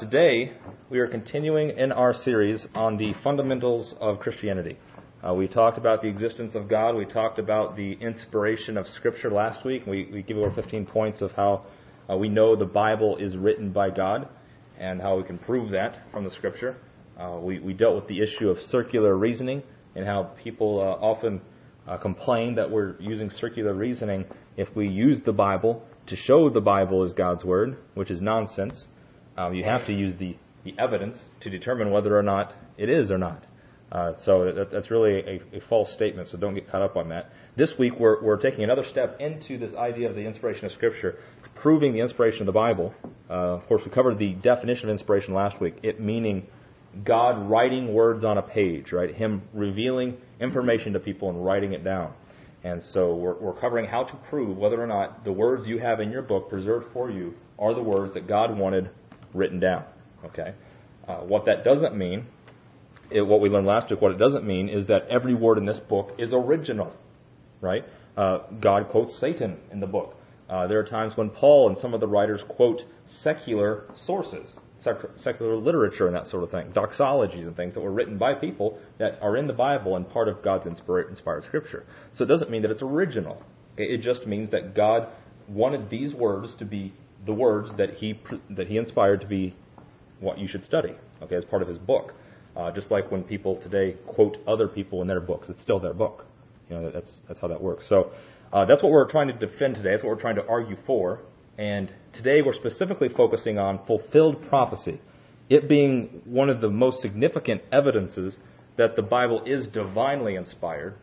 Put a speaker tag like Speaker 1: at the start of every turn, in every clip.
Speaker 1: Today, we are continuing in our series on the fundamentals of Christianity. We talked about the existence of God. We talked about the inspiration of Scripture last week. We gave over 15 points of how we know the Bible is written by God and how we can prove that from the Scripture. We dealt with the issue of circular reasoning and how people often complain that we're using circular reasoning if we use the Bible to show the Bible is God's Word, which is nonsense. You have to use the evidence to determine whether or not it is or not. So that's really a false statement, so don't get caught up on that. This week we're taking another step into this idea of the inspiration of Scripture, proving the inspiration of the Bible. Of course, we covered the definition of inspiration last week, it meaning God writing words on a page, right? Him revealing information to people and writing it down. And so we're covering how to prove whether or not the words you have in your book preserved for you are the words that God wanted written down. Okay, what that doesn't mean, what we learned last week, what it doesn't mean is that every word in this book is original, right? God quotes Satan in the book. There are times when Paul and some of the writers quote secular sources, secular literature and that sort of thing, doxologies and things that were written by people that are in the Bible and part of God's inspired Scripture. So it doesn't mean that it's original. Okay? It just means that God wanted these words to be the words that he inspired to be what you should study, okay, as part of his book. Just like when people today quote other people in their books, it's still their book. You know, that's how that works. So that's what we're trying to defend today. That's what we're trying to argue for. And today we're specifically focusing on fulfilled prophecy, it being one of the most significant evidences that the Bible is divinely inspired.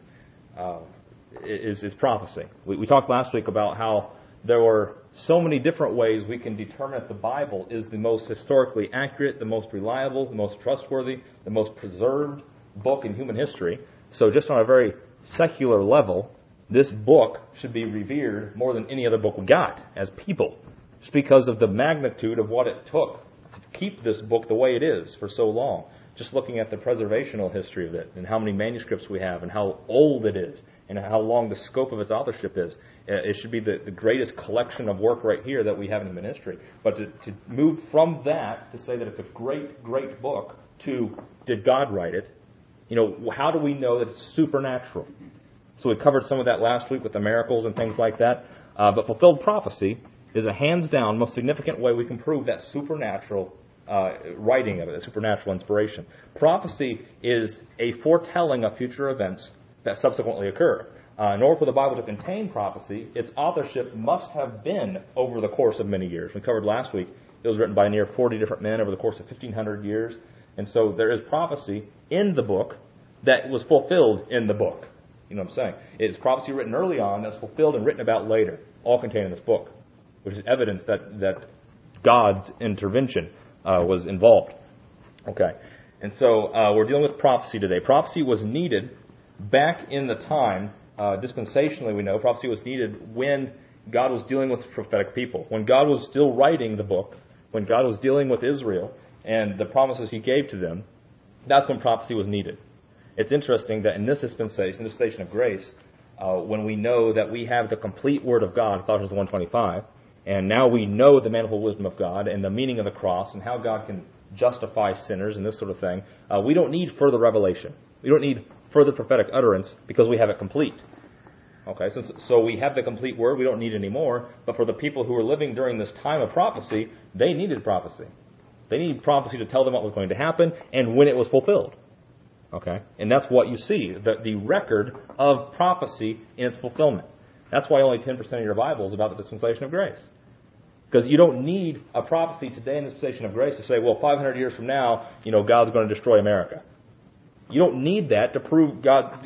Speaker 1: Is prophecy. We talked last week about how there were so many different ways we can determine if the Bible is the most historically accurate, the most reliable, the most trustworthy, the most preserved book in human history. So just on a very secular level, this book should be revered more than any other book we got as people, just because of the magnitude of what it took to keep this book the way it is for so long. Just looking at the preservational history of it and how many manuscripts we have and how old it is and how long the scope of its authorship is. It should be the greatest collection of work right here that we have in human history. But to move from that to say that it's a great, great book to did God write it, you know, how do we know that it's supernatural? So we covered some of that last week with the miracles and things like that. But fulfilled prophecy is a hands-down most significant way we can prove that supernatural writing of it, a supernatural inspiration. Prophecy is a foretelling of future events that subsequently occur. In order for the Bible to contain prophecy, its authorship must have been over the course of many years. We covered last week, it was written by near 40 different men over the course of 1,500 years. And so there is prophecy in the book that was fulfilled in the book. You know what I'm saying? It's prophecy written early on that's fulfilled and written about later, all contained in this book, which is evidence that God's intervention was involved. Okay, and so we're dealing with prophecy today. Prophecy was needed back in the time, dispensationally we know, prophecy was needed when God was dealing with prophetic people. When God was still writing the book, when God was dealing with Israel and the promises he gave to them, that's when prophecy was needed. It's interesting that in this dispensation of grace, when we know that we have the complete Word of God, Colossians 1:25, and now we know the manifold wisdom of God and the meaning of the cross and how God can justify sinners and this sort of thing, we don't need further revelation. We don't need further prophetic utterance because we have it complete. Okay, so we have the complete Word, we don't need any more, but for the people who were living during this time of prophecy, they needed prophecy. They needed prophecy to tell them what was going to happen and when it was fulfilled. Okay, and that's what you see, the record of prophecy in its fulfillment. That's why only 10% of your Bible is about the dispensation of grace. Because you don't need a prophecy today in the dispensation of grace to say, well, 500 years from now, you know, God's going to destroy America. You don't need that to prove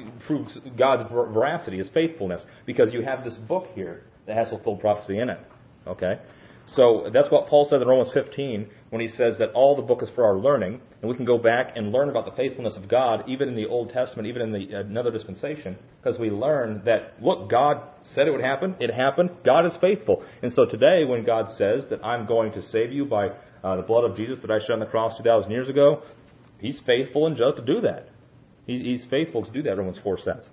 Speaker 1: God's veracity, His faithfulness, because you have this book here that has fulfilled prophecy in it. Okay? So that's what Paul said in Romans 15 when he says that all the book is for our learning, and we can go back and learn about the faithfulness of God, even in the Old Testament, even in another dispensation, because we learn that, look, God said it would happen, it happened, God is faithful. And so today when God says that I'm going to save you by the blood of Jesus that I shed on the cross 2,000 years ago, He's faithful and just to do that. He's faithful to do that, Romans 4 says.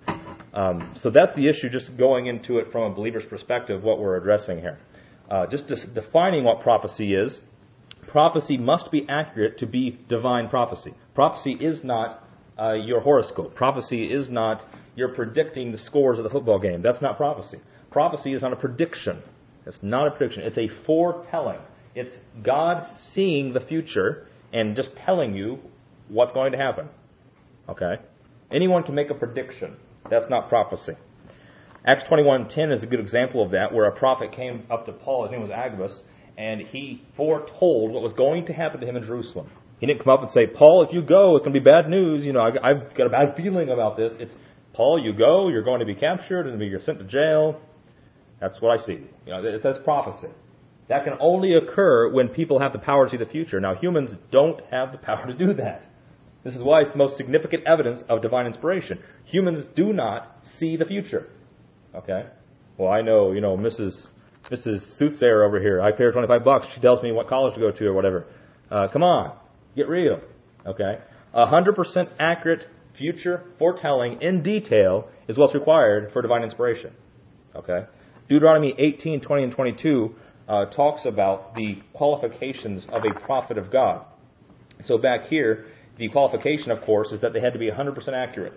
Speaker 1: So that's the issue, just going into it from a believer's perspective, what we're addressing here. Just defining what prophecy is, Prophecy must be accurate to be divine prophecy. Prophecy is not your horoscope. Prophecy is not you're predicting the scores of the football game. That's not prophecy. Prophecy is not a prediction. It's not a prediction. It's a foretelling. It's God seeing the future and just telling you what's going to happen. Okay? Anyone can make a prediction. That's not prophecy. Acts 21:10 is a good example of that, where a prophet came up to Paul, his name was Agabus, and he foretold what was going to happen to him in Jerusalem. He didn't come up and say, Paul, if you go, it's going to be bad news. I've got a bad feeling about this. It's, Paul, you go, you're going to be captured, and you're sent to jail. That's what I see. That's prophecy. That can only occur when people have the power to see the future. Now, humans don't have the power to do that. This is why it's the most significant evidence of divine inspiration. Humans do not see the future. Okay? Well, I know, Mrs. Soothsayer over here, I pay her $25. She tells me what college to go to or whatever. Come on. Get real. Okay? 100% accurate future foretelling in detail is what's required for divine inspiration. Okay? Deuteronomy 18:20 and 22 talks about the qualifications of a prophet of God. So back here, the qualification, of course, is that they had to be 100% accurate,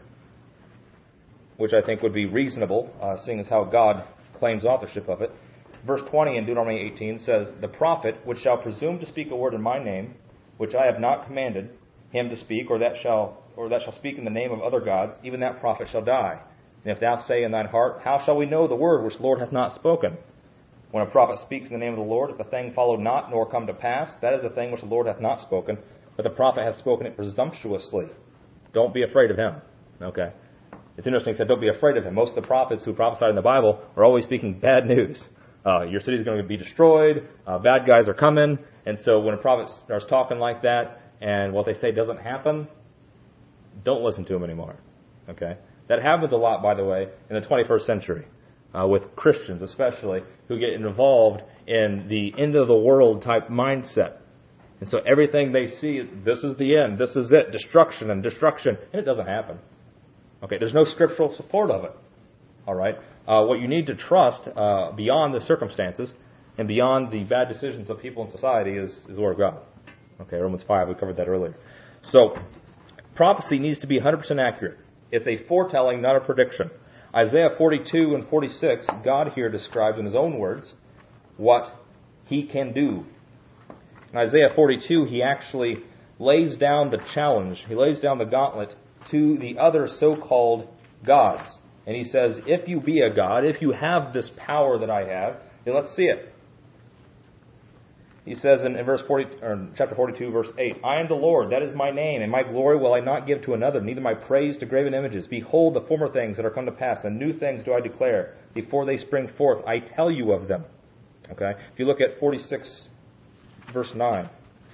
Speaker 1: which I think would be reasonable, seeing as how God claims authorship of it. Verse 20 in Deuteronomy 18 says, "The prophet which shall presume to speak a word in my name, which I have not commanded him to speak, or that shall speak in the name of other gods, even that prophet shall die. And if thou say in thine heart, how shall we know the word which the Lord hath not spoken? When a prophet speaks in the name of the Lord, if the thing follow not, nor come to pass, that is a thing which the Lord hath not spoken, but the prophet hath spoken it presumptuously. Don't be afraid of him." Okay. It's interesting, he said, don't be afraid of him. Most of the prophets who prophesied in the Bible are always speaking bad news. Your city's going to be destroyed, bad guys are coming, and so when a prophet starts talking like that, and what they say doesn't happen, don't listen to him anymore. Okay? That happens a lot, by the way, in the 21st century, with Christians especially, who get involved in the end of the world type mindset. And so everything they see is, this is the end, this is it, destruction, and it doesn't happen. Okay, there's no scriptural support of it. All right? What you need to trust beyond the circumstances and beyond the bad decisions of people in society is the Word of God. Okay, Romans 5, we covered that earlier. So, prophecy needs to be 100% accurate. It's a foretelling, not a prediction. Isaiah 42 and 46, God here describes in his own words what he can do. In Isaiah 42, he actually lays down the challenge, he lays down the gauntlet to the other so-called gods. And he says, if you be a god, if you have this power that I have, then let's see it. He says in chapter 42, verse 8, "I am the Lord, that is my name, and my glory will I not give to another, neither my praise to graven images. Behold, the former things that are come to pass, and new things do I declare. Before they spring forth, I tell you of them." Okay? If you look at 46, verse 9.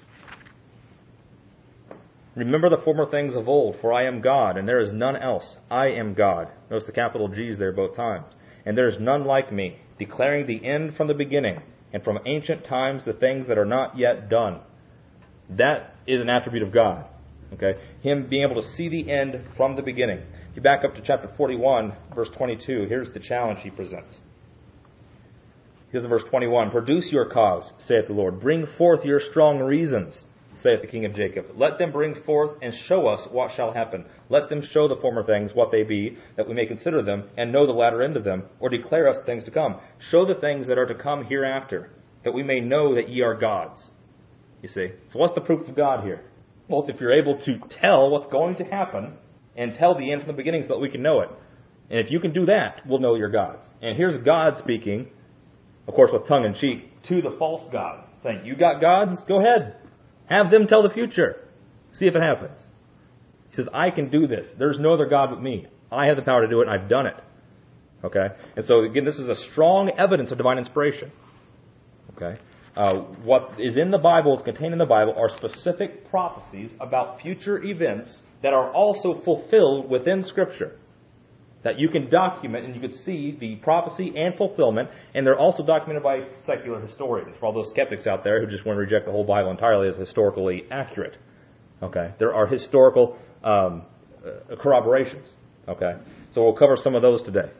Speaker 1: "Remember the former things of old, for I am God, and there is none else. I am God." Notice the capital G's there both times. "And there is none like me, declaring the end from the beginning, and from ancient times the things that are not yet done." That is an attribute of God. Okay? Him being able to see the end from the beginning. If you back up to chapter 41, verse 22, here's the challenge he presents. He says in verse 21, "Produce your cause, saith the Lord. Bring forth your strong reasons, saith the King of Jacob. Let them bring forth and show us what shall happen. Let them show the former things what they be, that we may consider them, and know the latter end of them, or declare us things to come. Show the things that are to come hereafter, that we may know that ye are gods." You see? So what's the proof of God here? Well, it's if you're able to tell what's going to happen, and tell the end from the beginning so that we can know it. And if you can do that, we'll know you're gods. And here's God speaking, of course with tongue in cheek, to the false gods, saying, you got gods? Go ahead. Have them tell the future. See if it happens. He says, I can do this. There's no other God but me. I have the power to do it, and I've done it. Okay? And so, again, this is a strong evidence of divine inspiration. Okay? What is in the Bible, is contained in the Bible, are specific prophecies about future events that are also fulfilled within Scripture. That you can document, and you can see the prophecy and fulfillment, and they're also documented by secular historians, for all those skeptics out there who just want to reject the whole Bible entirely as historically accurate. Okay? There are historical corroborations. Okay? So we'll cover some of those today.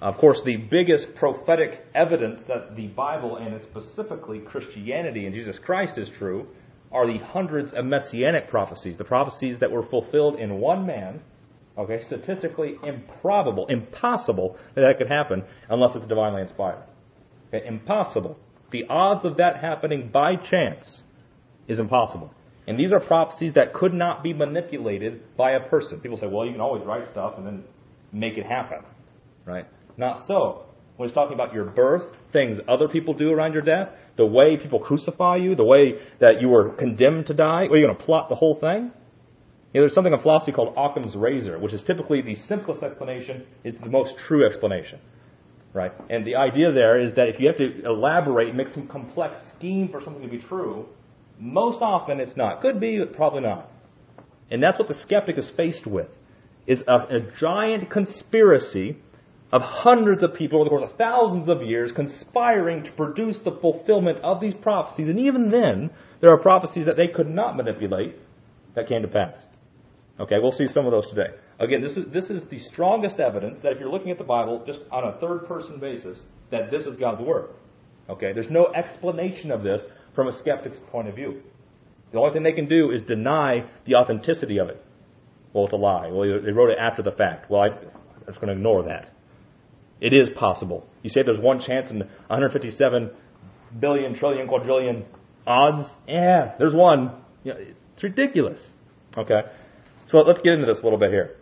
Speaker 1: Of course, the biggest prophetic evidence that the Bible, and specifically Christianity and Jesus Christ, is true, are the hundreds of messianic prophecies, the prophecies that were fulfilled in one man. Okay, statistically improbable, impossible that could happen unless it's divinely inspired. Okay, impossible. The odds of that happening by chance is impossible. And these are prophecies that could not be manipulated by a person. People say, well, you can always write stuff and then make it happen. Right? Not so. When it's talking about your birth, things other people do around your death, the way people crucify you, the way that you were condemned to die, are you going to plot the whole thing? There's something in philosophy called Occam's razor, which is typically the simplest explanation is the most true explanation. Right? And the idea there is that if you have to elaborate, make some complex scheme for something to be true, most often it's not. Could be, but probably not. And that's what the skeptic is faced with, is a giant conspiracy of hundreds of people over the course of thousands of years conspiring to produce the fulfillment of these prophecies. And even then, there are prophecies that they could not manipulate that came to pass. Okay, we'll see some of those today. Again, this is the strongest evidence that if you're looking at the Bible just on a third-person basis, that this is God's Word. Okay, there's no explanation of this from a skeptic's point of view. The only thing they can do is deny the authenticity of it. Well, it's a lie. Well, they wrote it after the fact. Well, I'm just going to ignore that. It is possible. You say there's one chance in 157 billion, trillion, quadrillion odds? Yeah, there's one. It's ridiculous. Okay? So let's get into this a little bit here.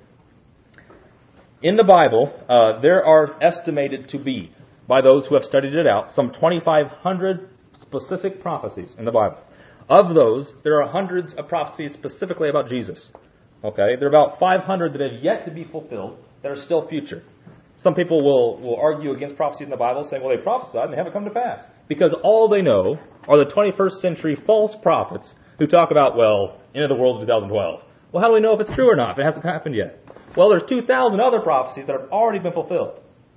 Speaker 1: In the Bible, there are estimated to be, by those who have studied it out, some 2,500 specific prophecies in the Bible. Of those, there are hundreds of prophecies specifically about Jesus. Okay? There are about 500 that have yet to be fulfilled that are still future. Some people will argue against prophecies in the Bible, saying, well, they prophesied and they haven't come to pass. Because all they know are the 21st century false prophets who talk about, well, end of the world is 2012. Well, how do we know if it's true or not, if it hasn't happened yet? Well, there's 2,000 other prophecies that have already been fulfilled.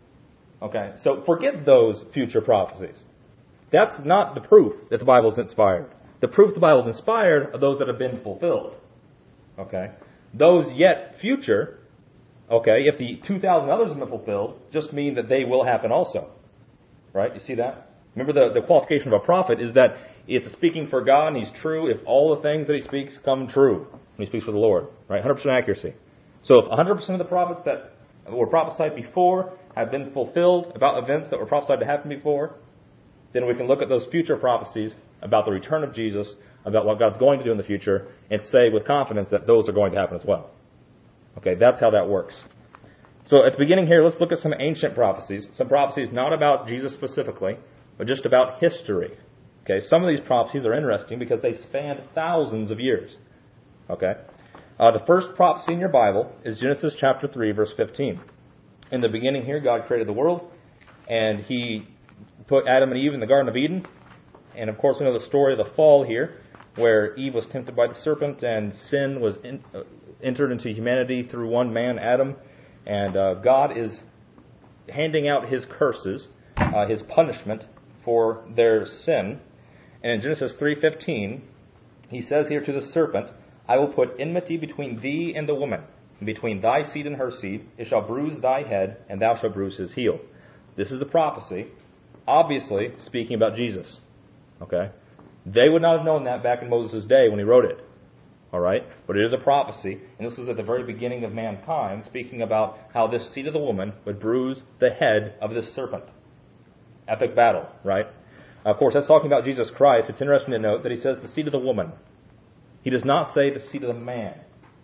Speaker 1: Okay, so forget those future prophecies. That's not the proof that the Bible is inspired. The proof the Bible is inspired are those that have been fulfilled. Okay, those yet future, okay, if the 2,000 others have been fulfilled, just mean that they will happen also. Right, you see that? Remember the qualification of a prophet is that it's speaking for God and he's true if all the things that he speaks come true when he speaks for the Lord. Right, 100% accuracy. So if 100% of the prophets that were prophesied before have been fulfilled about events that were prophesied to happen before, then we can look at those future prophecies about the return of Jesus, about what God's going to do in the future, and say with confidence that those are going to happen as well. Okay, that's how that works. So at the beginning here, let's look at some ancient prophecies. Some prophecies not about Jesus specifically, but just about history. Okay, some of these prophecies are interesting because they span thousands of years. Okay, the first prophecy in your Bible is Genesis chapter 3, verse 15. In the beginning here, God created the world, and he put Adam and Eve in the Garden of Eden. And of course, we know the story of the fall here, where Eve was tempted by the serpent, and sin was entered into humanity through one man, Adam. And God is handing out his curses, his punishment for their sin. And in Genesis 3:15, he says here to the serpent, I will put enmity between thee and the woman, and between thy seed and her seed. It shall bruise thy head, and thou shalt bruise his heel. This is a prophecy, obviously speaking about Jesus. Okay? They would not have known that back in Moses' day when he wrote it. All right? But it is a prophecy, and this was at the very beginning of mankind, speaking about how this seed of the woman would bruise the head of this serpent. Epic battle, right? Of course, that's talking about Jesus Christ. It's interesting to note that he says the seed of the woman. He does not say the seed of the man.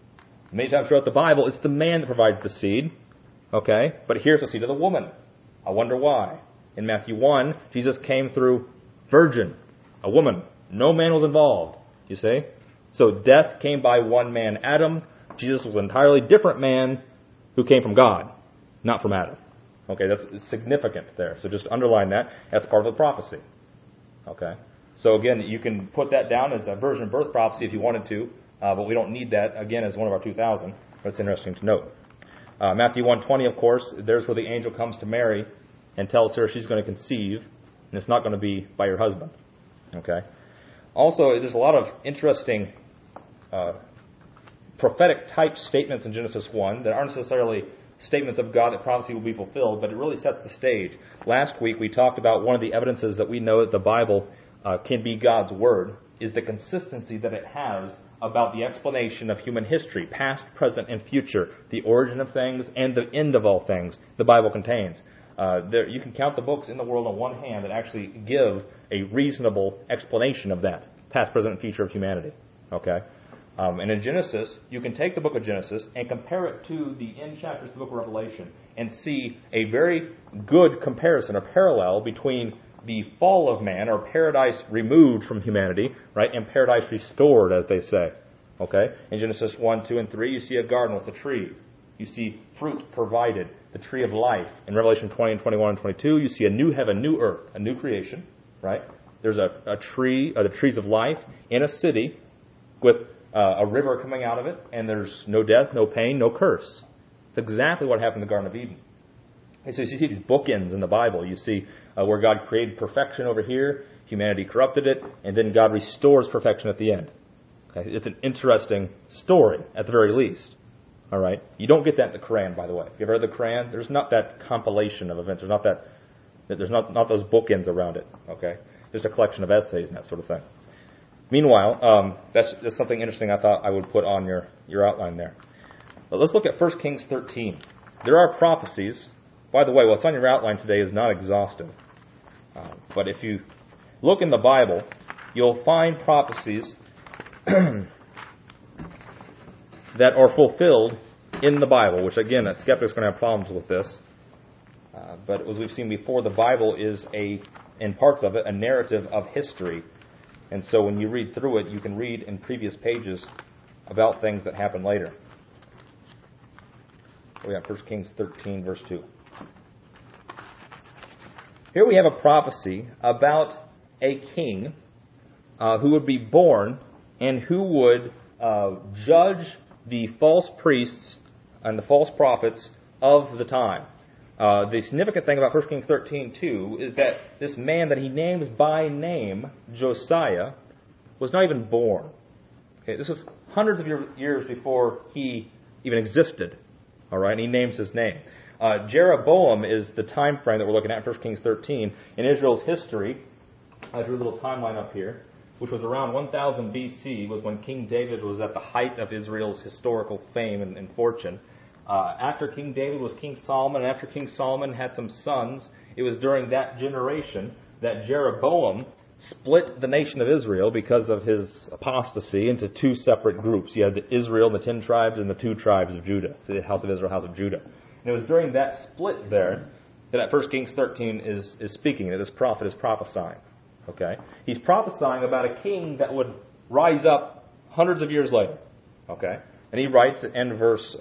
Speaker 1: Many times throughout the Bible, it's the man that provides the seed. Okay? But here's the seed of the woman. I wonder why. In Matthew 1, Jesus came through virgin, a woman. No man was involved. You see? So death came by one man, Adam. Jesus was an entirely different man who came from God, not from Adam. Okay, that's significant there. So just underline that. That's part of the prophecy. Okay? So again, you can put that down as a virgin birth prophecy if you wanted to, but we don't need that, again, as one of our 2,000. But it's interesting to note. Matthew 1:20, of course, there's where the angel comes to Mary and tells her she's going to conceive, and it's not going to be by her husband. Okay? Also, there's a lot of interesting prophetic type statements in Genesis 1 that aren't necessarily statements of God that prophecy will be fulfilled, but it really sets the stage. Last week we talked about one of the evidences that we know that the Bible can be God's Word is the consistency that it has about the explanation of human history, past, present, and future, the origin of things and the end of all things the Bible contains. You can count the books in the world on one hand that actually give a reasonable explanation of that, past, present, and future of humanity. Okay? And in Genesis, you can take the book of Genesis and compare it to the end chapters of the book of Revelation and see a very good comparison, a parallel between the fall of man, or paradise removed from humanity, right, and paradise restored, as they say. Okay? In Genesis 1, 2, and 3, you see a garden with a tree. You see fruit provided, the tree of life. In Revelation 20 and 21 and 22, you see a new heaven, new earth, a new creation, right? There's a tree, the trees of life, in a city with a river coming out of it, and there's no death, no pain, no curse. It's exactly what happened in the Garden of Eden. And so you see these bookends in the Bible. You see where God created perfection over here, humanity corrupted it, and then God restores perfection at the end. Okay? It's an interesting story, at the very least. All right? You don't get that in the Quran, by the way. If you've ever read the Quran, there's not that compilation of events. There's not those bookends around it. Okay? Just a collection of essays and that sort of thing. Meanwhile, that's just something interesting I thought I would put on your outline there. But let's look at 1 Kings 13. There are prophecies. By the way, what's on your outline today is not exhaustive. But if you look in the Bible, you'll find prophecies that are fulfilled in the Bible, which again, a skeptic's going to have problems with this. But as we've seen before, the Bible is, in parts of it, a narrative of history. And so when you read through it, you can read in previous pages about things that happen later. We have 1 Kings 13, verse 2. Here we have a prophecy about a king who would be born and who would judge the false priests and the false prophets of the time. The significant thing about 1 Kings 13, too, is that this man that he names by name, Josiah, was not even born. Okay, this is hundreds of years before he even existed. All right, and he names his name. Jeroboam is the time frame that we're looking at in 1 Kings 13. In Israel's history, I drew a little timeline up here, which was around 1000 BC, was when King David was at the height of Israel's historical fame and fortune. After King David was King Solomon, and after King Solomon had some sons, it was during that generation that Jeroboam split the nation of Israel because of his apostasy into two separate groups. You had the Israel, the 10 tribes, and the 2 tribes of Judah, so the house of Israel, house of Judah. And it was during that split there that 1 Kings 13 is speaking, that this prophet is prophesying. Okay? He's prophesying about a king that would rise up hundreds of years later. Okay? And he writes in verse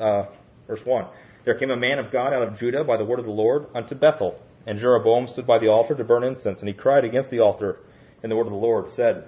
Speaker 1: 1, "There came a man of God out of Judah by the word of the Lord unto Bethel. And Jeroboam stood by the altar to burn incense. And he cried against the altar in the word of the Lord, said,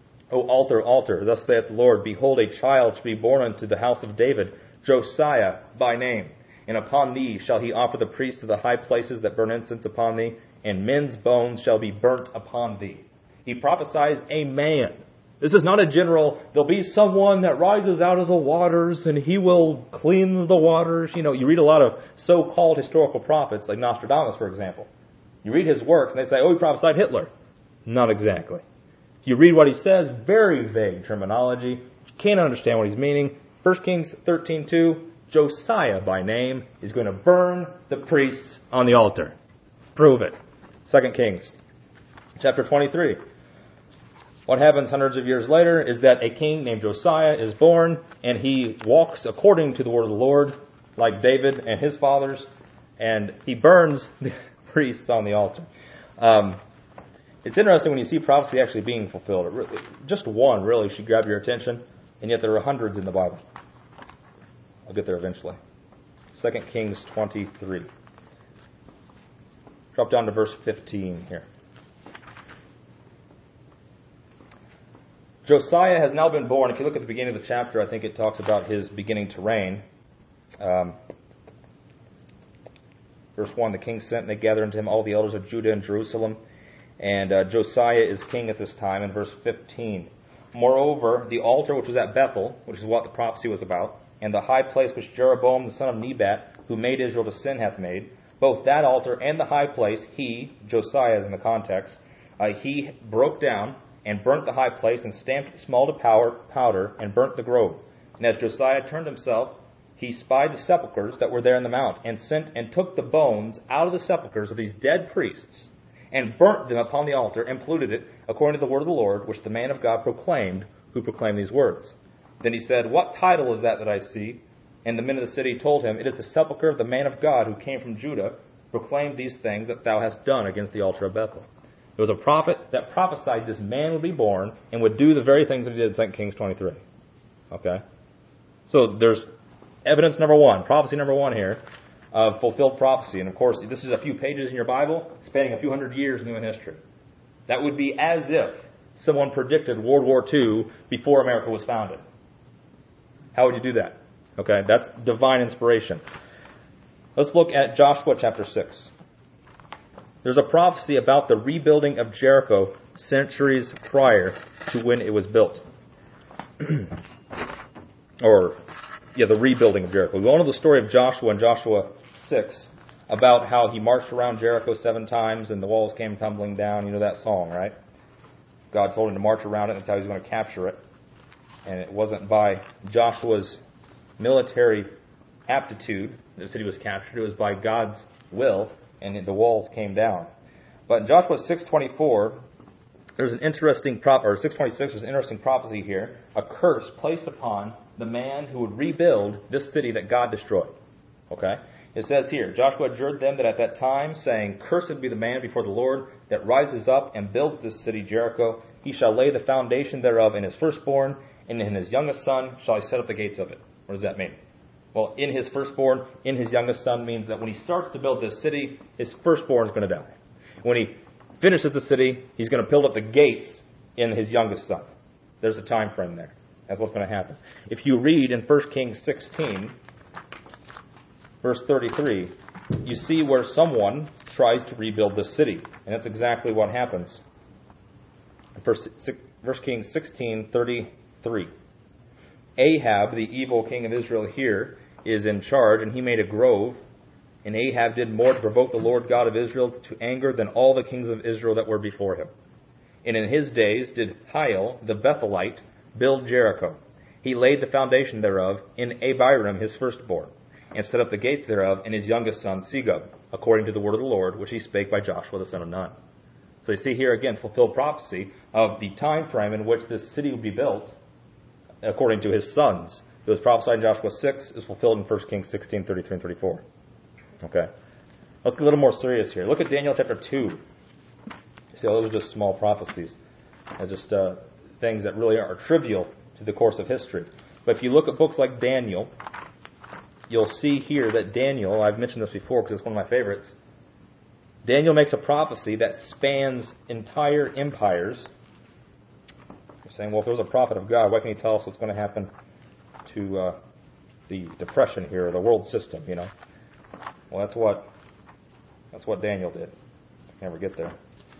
Speaker 1: O altar, altar, thus saith the Lord, behold, a child shall be born unto the house of David, Josiah by name. And upon thee shall he offer the priests of the high places that burn incense upon thee, and men's bones shall be burnt upon thee." He prophesies a man. This is not a general, there'll be someone that rises out of the waters and he will cleanse the waters. You know, you read a lot of so-called historical prophets, like Nostradamus, for example. You read his works and they say, oh, he prophesied Hitler. Not exactly. If you read what he says, very vague terminology. You can't understand what he's meaning. 1 Kings 13:2, Josiah by name is going to burn the priests on the altar. Prove it. 2 Kings chapter 23. What happens hundreds of years later is that a king named Josiah is born, and he walks according to the word of the Lord, like David and his fathers, and he burns the priests on the altar. It's interesting when you see prophecy actually being fulfilled. Just one really should grab your attention, and yet there are hundreds in the Bible. I'll get there eventually. 2 Kings 23. Drop down to verse 15 here. Josiah has now been born. If you look at the beginning of the chapter, I think it talks about his beginning to reign. Verse 1, the king sent and they gathered unto him all the elders of Judah and Jerusalem. And Josiah is king at this time. In verse 15, Moreover, the altar which was at Bethel, which is what the prophecy was about, and the high place which Jeroboam the son of Nebat, who made Israel to sin, hath made, both that altar and the high place, he, Josiah is in the context, he broke down and burnt the high place and stamped it small to powder and burnt the grove. And as Josiah turned himself, he spied the sepulchres that were there in the mount, and sent and took the bones out of the sepulchres of these dead priests, and burnt them upon the altar, and polluted it, according to the word of the Lord, which the man of God proclaimed, who proclaimed these words. Then he said, What title is that I see? And the men of the city told him, It is the sepulchre of the man of God who came from Judah, proclaimed these things that thou hast done against the altar of Bethel. There was a prophet that prophesied this man would be born and would do the very things that he did in 2 Kings 23. Okay? So there's evidence number one, prophecy number one here, of fulfilled prophecy. And of course, this is a few pages in your Bible, spanning a few hundred years in human history. That would be as if someone predicted World War II before America was founded. How would you do that? Okay, that's divine inspiration. Let's look at Joshua chapter 6. There's a prophecy about the rebuilding of Jericho centuries prior to when it was built. The rebuilding of Jericho. We all know the story of Joshua in Joshua 6 about how he marched around Jericho 7 times and the walls came tumbling down. You know that song, right? God told him to march around it, and that's how he was going to capture it. And it wasn't by Joshua's military aptitude that the city was captured. It was by God's will, and the walls came down. But in Joshua 6:24, there's an interesting 6:26. There's an interesting prophecy here. A curse placed upon the man who would rebuild this city that God destroyed. Okay? It says here, Joshua adjured them that at that time, saying, Cursed be the man before the Lord that rises up and builds this city Jericho. He shall lay the foundation thereof in his firstborn, and in his youngest son shall he set up the gates of it. What does that mean? Well, in his firstborn, in his youngest son means that when he starts to build this city, his firstborn is going to die. When he finishes the city, he's going to build up the gates in his youngest son. There's a time frame there. That's what's going to happen. If you read in 1 Kings 16, verse 33, you see where someone tries to rebuild this city. And that's exactly what happens. 1 Kings 16:33. Ahab, the evil king of Israel here, is in charge, and he made a grove. And Ahab did more to provoke the Lord God of Israel to anger than all the kings of Israel that were before him. And in his days did Hiel, the Bethelite, build Jericho. He laid the foundation thereof in Abiram his firstborn, and set up the gates thereof in his youngest son Segub, according to the word of the Lord, which he spake by Joshua the son of Nun. So you see here again fulfilled prophecy of the time frame in which this city would be built, according to his sons. It was prophesied in Joshua 6, is fulfilled in 1 Kings 16, 33 and 34. Okay. Let's get a little more serious here. Look at Daniel chapter 2. See, those are just small prophecies. They're just things that really are trivial to the course of history. But if you look at books like Daniel, you'll see here that Daniel, I've mentioned this before because it's one of my favorites, Daniel makes a prophecy that spans entire empires. You're saying, well, if there was a prophet of God, why can't he tell us what's going to happen to the depression here, or the world system, you know? Well, that's what Daniel did. Never get there.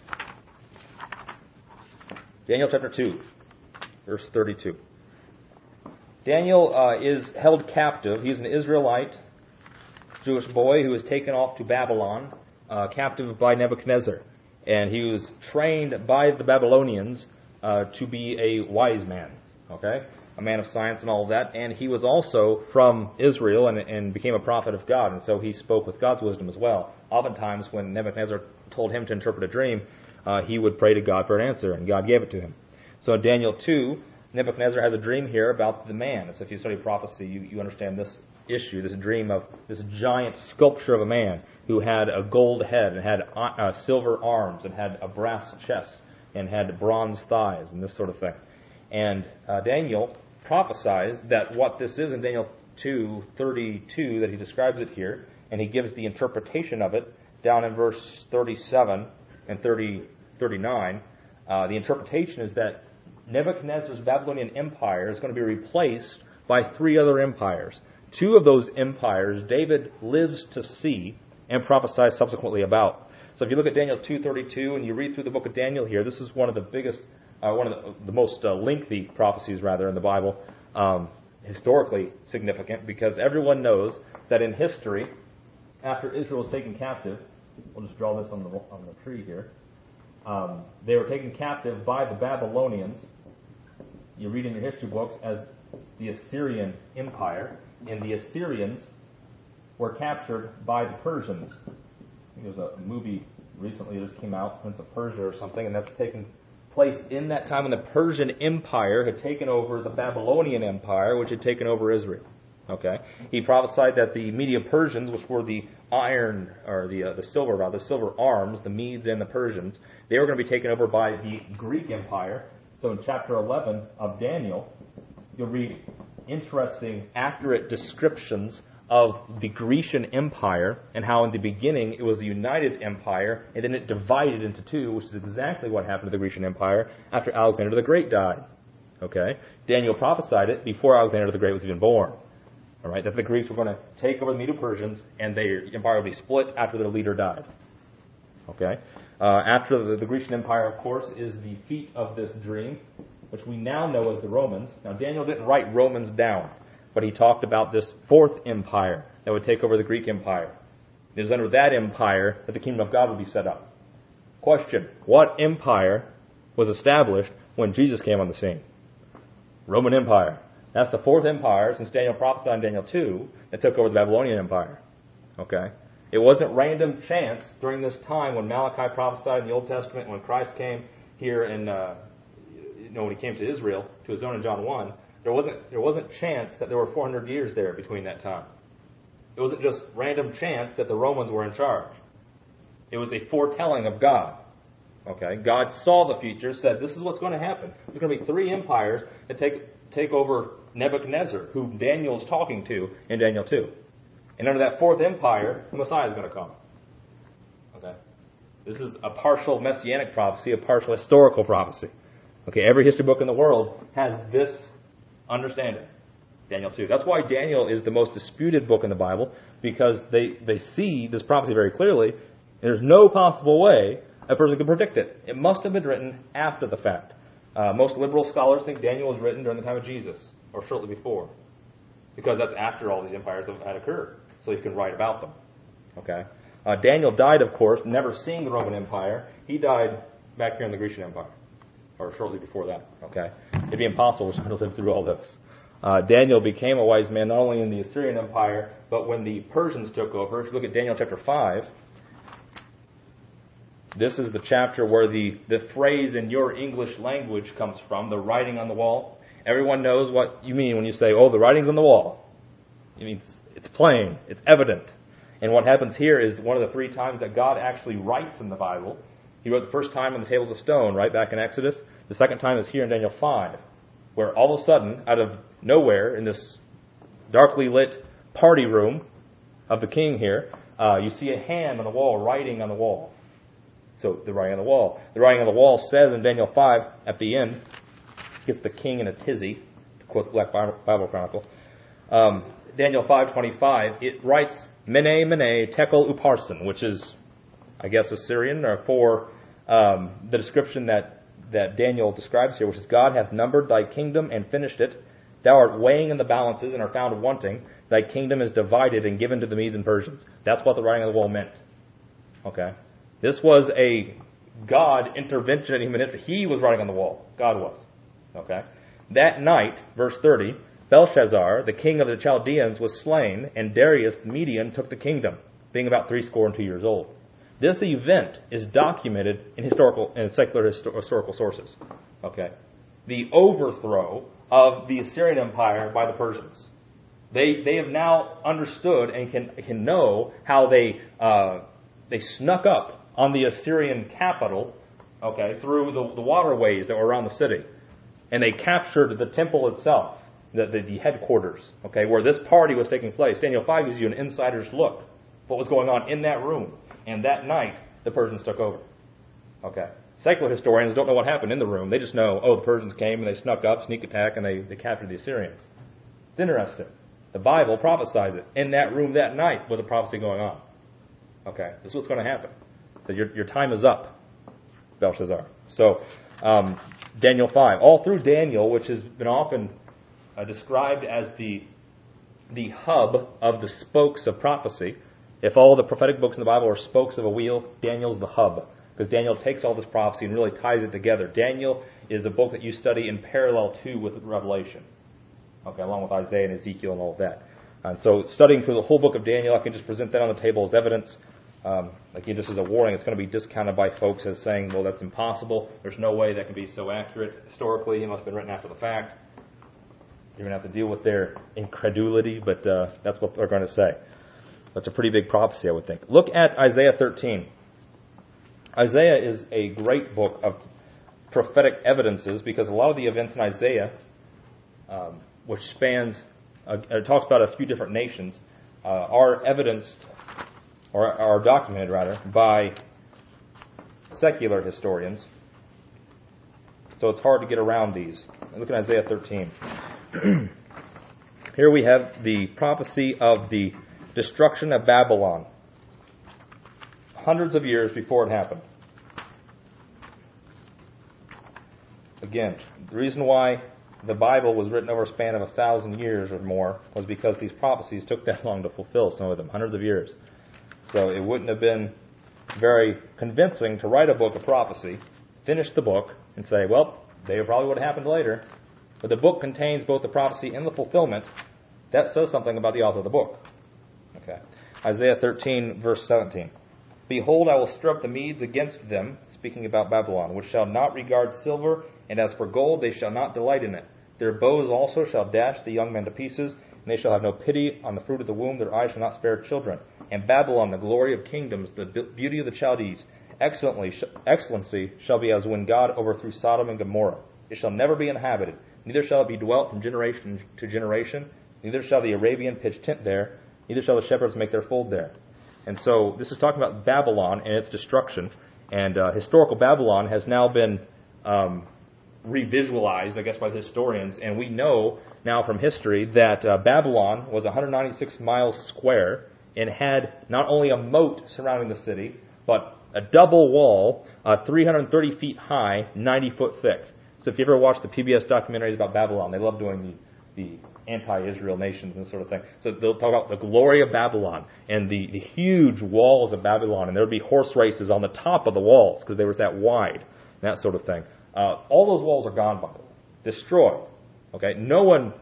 Speaker 1: Daniel chapter 2, verse 32. Daniel is held captive. He's an Israelite, Jewish boy who was taken off to Babylon, captive by Nebuchadnezzar. And he was trained by the Babylonians to be a wise man, okay? A man of science and all of that. And he was also from Israel and became a prophet of God. And so he spoke with God's wisdom as well. Oftentimes when Nebuchadnezzar told him to interpret a dream, he would pray to God for an answer, and God gave it to him. So in Daniel 2, Nebuchadnezzar has a dream here about the man. So if you study prophecy, you understand this issue, this dream of this giant sculpture of a man who had a gold head and had silver arms and had a brass chest and had bronze thighs and this sort of thing. And Daniel prophesies that what this is in Daniel 2:32, that he describes it here, and he gives the interpretation of it down in verse 37 and 39. The interpretation is that Nebuchadnezzar's Babylonian empire is going to be replaced by 3 other empires. 2 of those empires David lives to see and prophesies subsequently about. So if you look at Daniel 2:32 and you read through the book of Daniel here, this is one of the biggest one of the most lengthy prophecies, rather, in the Bible, historically significant, because everyone knows that in history, after Israel was taken captive, we'll just draw this on the tree here, they were taken captive by the Babylonians. You read in your history books as the Assyrian Empire, and the Assyrians were captured by the Persians. I think there was a movie recently that just came out, Prince of Persia or something, and that's taken place in that time when the Persian Empire had taken over the Babylonian Empire, which had taken over Israel. Okay, he prophesied that the Medo-Persians, which were the iron or the silver arms, the Medes and the Persians, they were going to be taken over by the Greek Empire. So in chapter 11 of Daniel, you'll read interesting, accurate descriptions of the Grecian Empire and how in the beginning it was a united empire and then it divided into two, which is exactly what happened to the Grecian Empire after Alexander the Great died. Okay, Daniel prophesied it before Alexander the Great was even born. All right, that the Greeks were going to take over the Medo-Persians and their empire would be split after their leader died. Okay, after the Grecian Empire, of course, is the feet of this dream, which we now know as the Romans. Now, Daniel didn't write Romans down, but he talked about this fourth empire that would take over the Greek Empire. It was under that empire that the kingdom of God would be set up. Question: what empire was established when Jesus came on the scene? Roman Empire. That's the fourth empire since Daniel prophesied in Daniel 2 that took over the Babylonian Empire. Okay? It wasn't random chance during this time when Malachi prophesied in the Old Testament, when Christ came here and when he came to Israel, to his own in John 1, there wasn't chance that there were 400 years there between that time. It wasn't just random chance that the Romans were in charge. It was a foretelling of God. Okay? God saw the future, said, this is what's going to happen. There's going to be three empires that take over Nebuchadnezzar, who Daniel is talking to in Daniel 2. And under that fourth empire, the Messiah is going to come. Okay? This is a partial messianic prophecy, a partial historical prophecy. Okay, every history book in the world has this understanding. Daniel 2. That's why Daniel is the most disputed book in the Bible, because they see this prophecy very clearly, and there's no possible way a person could predict it. It must have been written after the fact. Most liberal scholars think Daniel was written during the time of Jesus, or shortly before, because that's after all these empires had occurred, so you can write about them. Okay. Daniel died, of course, never seeing the Roman Empire. He died back here in the Grecian Empire, or shortly before that. Okay. It'd be impossible to live through all this. Daniel became a wise man not only in the Assyrian Empire, but when the Persians took over. If you look at Daniel chapter 5, this is the chapter where the phrase in your English language comes from, the writing on the wall. Everyone knows what you mean when you say, oh, the writing's on the wall. It means it's plain, it's evident. And what happens here is one of the three times that God actually writes in the Bible. He wrote the first time on the tables of stone, right back in Exodus. The second time is here in Daniel 5, where all of a sudden, out of nowhere, in this darkly lit party room of the king here, you see a hand on the wall, writing on the wall. So the writing on the wall. The writing on the wall says in Daniel 5, at the end, gets the king in a tizzy, to quote the Black Bible Chronicle. Daniel 5:25, it writes, Mene, Mene, Tekel Uparsin, which is, I guess, Assyrian, or for the description that Daniel describes here, which is, God hath numbered thy kingdom and finished it. Thou art weighing in the balances and are found wanting. Thy kingdom is divided and given to the Medes and Persians. That's what the writing on the wall meant. Okay? This was a God intervention in human history. He was writing on the wall. God was. Okay? That night, verse 30, Belshazzar, the king of the Chaldeans, was slain, and Darius the Median took the kingdom, being about 62 years old. This event is documented in historical and secular historical sources. Okay? The overthrow of the Assyrian Empire by the Persians. They have now understood and can know how they snuck up on the Assyrian capital, okay, through the waterways that were around the city. And they captured the temple itself, the headquarters, okay, where this party was taking place. Daniel 5 gives you an insider's look what was going on in that room. And that night, the Persians took over. Okay. Secular historians don't know what happened in the room. They just know, the Persians came and they snuck up, sneak attack, and they captured the Assyrians. It's interesting. The Bible prophesies it. In that room that night was a prophecy going on. Okay. This is what's going to happen. So your time is up, Belshazzar. So Daniel 5. All through Daniel, which has been often described as the hub of the spokes of prophecy. If all the prophetic books in the Bible are spokes of a wheel, Daniel's the hub, because Daniel takes all this prophecy and really ties it together. Daniel is a book that you study in parallel to with Revelation, okay, along with Isaiah and Ezekiel and all of that. And so studying through the whole book of Daniel, I can just present that on the table as evidence. Again, just as a warning, it's going to be discounted by folks as saying, well, that's impossible. There's no way that can be so accurate historically. It must have been written after the fact. You're going to have to deal with their incredulity, but that's what they're going to say. That's a pretty big prophecy, I would think. Look at Isaiah 13. Isaiah is a great book of prophetic evidences because a lot of the events in Isaiah, which spans, it talks about a few different nations, are evidenced, or are documented rather, by secular historians. So it's hard to get around these. Look at Isaiah 13. Here we have the prophecy of the destruction of Babylon, hundreds of years before it happened. Again, the reason why the Bible was written over a span of 1,000 years or more was because these prophecies took that long to fulfill, some of them, hundreds of years. So it wouldn't have been very convincing to write a book of prophecy, finish the book, and say, well, they probably would have happened later. But the book contains both the prophecy and the fulfillment. That says something about the author of the book. Okay. Isaiah 13, verse 17. Behold, I will stir up the Medes against them, speaking about Babylon, which shall not regard silver, and as for gold, they shall not delight in it. Their bows also shall dash the young men to pieces, and they shall have no pity on the fruit of the womb. Their eyes shall not spare children. And Babylon, the glory of kingdoms, the beauty of the Chaldees, excellency shall be as when God overthrew Sodom and Gomorrah. It shall never be inhabited, neither shall it be dwelt from generation to generation. Neither shall the Arabian pitch tent there, neither shall the shepherds make their fold there. And so this is talking about Babylon and its destruction. And historical Babylon has now been revisualized, I guess, by the historians. And we know now from history that Babylon was 196 miles square and had not only a moat surrounding the city, but a double wall, 330 feet high, 90 foot thick. So if you ever watch the PBS documentaries about Babylon, they love doing the anti-Israel nations and this sort of thing. So they'll talk about the glory of Babylon and the huge walls of Babylon, and there would be horse races on the top of the walls because they were that wide, and that sort of thing. All those walls are gone by the way, destroyed. Okay, no one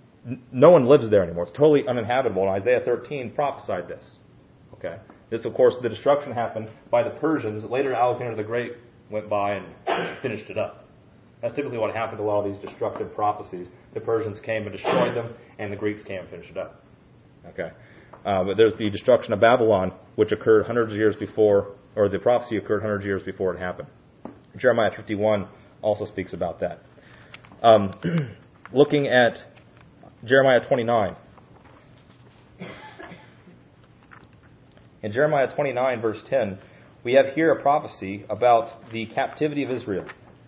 Speaker 1: lives there anymore. It's totally uninhabitable. And Isaiah 13 prophesied this. Okay, this of course the destruction happened by the Persians. Later Alexander the Great went by and finished it up. That's typically what happened to a lot of these destructive prophecies. The Persians came and destroyed them, and the Greeks came and finished it up. Okay, but there's the destruction of Babylon, which occurred hundreds of years before, or the prophecy occurred hundreds of years before it happened. Jeremiah 51 also speaks about that. Looking at Jeremiah 29. In Jeremiah 29, verse 10, we have here a prophecy about the captivity of Israel.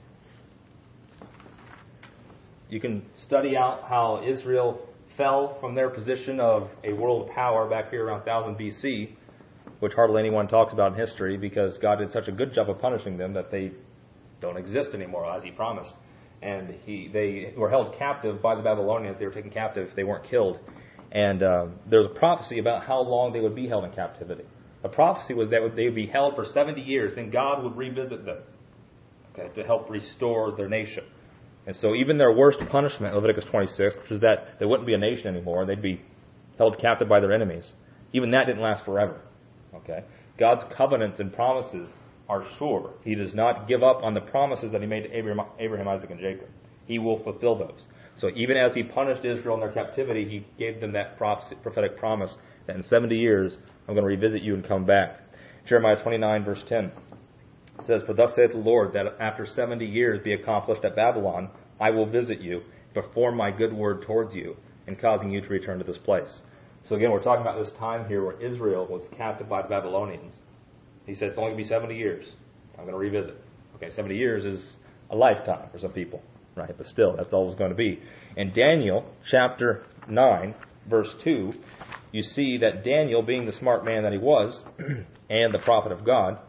Speaker 1: You can study out how Israel fell from their position of a world power back here around 1000 BC, which hardly anyone talks about in history because God did such a good job of punishing them that they don't exist anymore, as He promised. And they were held captive by the Babylonians. They were taken captive. They weren't killed. And there's a prophecy about how long they would be held in captivity. The prophecy was that they would be held for 70 years. Then God would revisit them, okay, to help restore their nation. And so even their worst punishment, Leviticus 26, which is that they wouldn't be a nation anymore, they'd be held captive by their enemies, even that didn't last forever. Okay, God's covenants and promises are sure. He does not give up on the promises that He made to Abraham, Isaac, and Jacob. He will fulfill those. So even as He punished Israel in their captivity, He gave them that prophetic promise that in 70 years, I'm going to revisit you and come back. Jeremiah 29, verse 10. It says, For thus saith the Lord, that after 70 years be accomplished at Babylon, I will visit you, perform my good word towards you, and causing you to return to this place. So again, we're talking about this time here where Israel was captive by the Babylonians. He said, it's only going to be 70 years. I'm going to revisit. Okay, 70 years is a lifetime for some people, right? But still, that's all it's going to be. In Daniel chapter 9, verse 2, you see that Daniel, being the smart man that he was, and the prophet of God,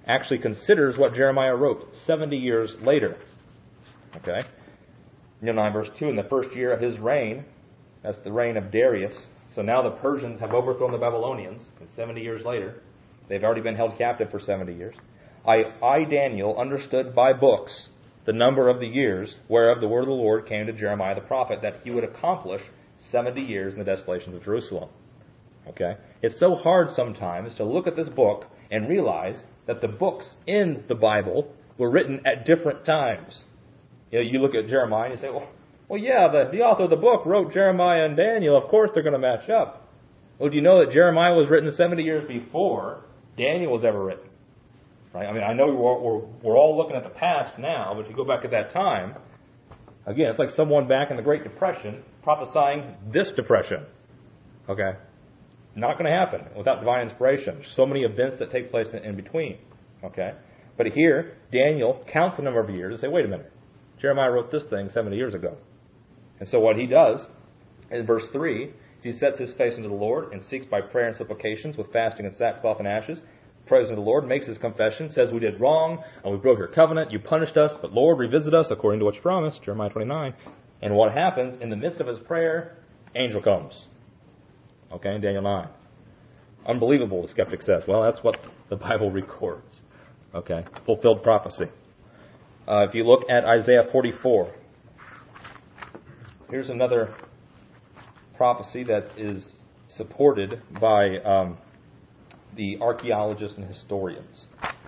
Speaker 1: actually considers what Jeremiah wrote 70 years later. Okay? 9 verse 2, in the first year of his reign, that's the reign of Darius. So now the Persians have overthrown the Babylonians, and 70 years later, they've already been held captive for 70 years. I, Daniel, understood by books the number of the years whereof the word of the Lord came to Jeremiah the prophet, that he would accomplish 70 years in the desolations of Jerusalem. Okay? It's so hard sometimes to look at this book and realize that the books in the Bible were written at different times. You look at Jeremiah and you say, well, yeah, the author of the book wrote Jeremiah and Daniel. Of course they're going to match up. Well, do you know that Jeremiah was written 70 years before Daniel was ever written? Right? I mean, I know we're all looking at the past now, but if you go back at that time, again, it's like someone back in the Great Depression prophesying this depression. Okay? Not going to happen without divine inspiration. There's so many events that take place in between. Okay? But here, Daniel counts the number of years and say, wait a minute. Jeremiah wrote this thing 70 years ago. And so what he does, in verse 3, is he sets his face unto the Lord and seeks by prayer and supplications with fasting and sackcloth and ashes. Prays unto the Lord, makes his confession, says we did wrong, and we broke your covenant, you punished us, but Lord, revisit us according to what you promised, Jeremiah 29. And what happens, in the midst of his prayer, angel comes. Okay, in Daniel 9. Unbelievable, the skeptic says. Well, that's what the Bible records. Okay, fulfilled prophecy. If you look at Isaiah 44, here's another prophecy that is supported by the archaeologists and historians.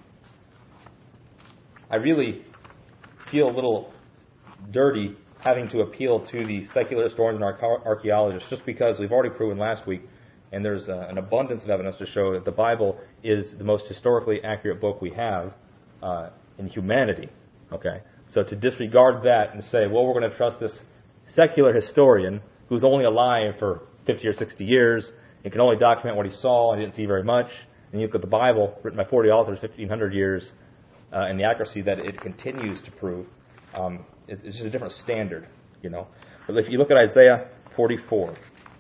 Speaker 1: I really feel a little dirty having to appeal to the secular historians and archaeologists, just because we've already proven last week, and there's an abundance of evidence to show that the Bible is the most historically accurate book we have in humanity. Okay, so to disregard that and say, well, we're going to trust this secular historian who's only alive for 50 or 60 years and can only document what he saw and didn't see very much, and you look at the Bible, written by 40 authors, 1,500 years, and the accuracy that it continues to prove, it's just a different standard, you know. But if you look at Isaiah 44,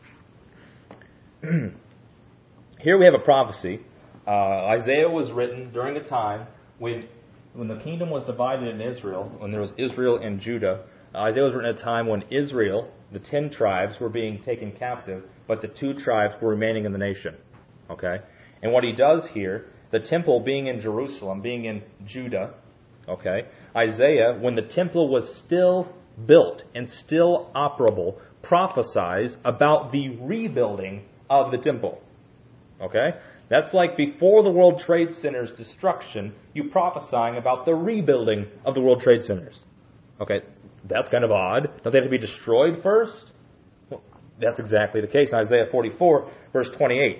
Speaker 1: here we have a prophecy. Isaiah was written during a time when the kingdom was divided in Israel, when there was Israel and Judah. Isaiah was written at a time when Israel, the 10 tribes, were being taken captive, but the 2 tribes were remaining in the nation. Okay? And what he does here, the temple being in Jerusalem, being in Judah, okay, Isaiah, when the temple was still built and still operable, prophesies about the rebuilding of the temple. Okay? That's like before the World Trade Center's destruction, you prophesying about the rebuilding of the World Trade Centers. Okay, that's kind of odd. Don't they have to be destroyed first? Well, that's exactly the case in Isaiah 44, verse 28.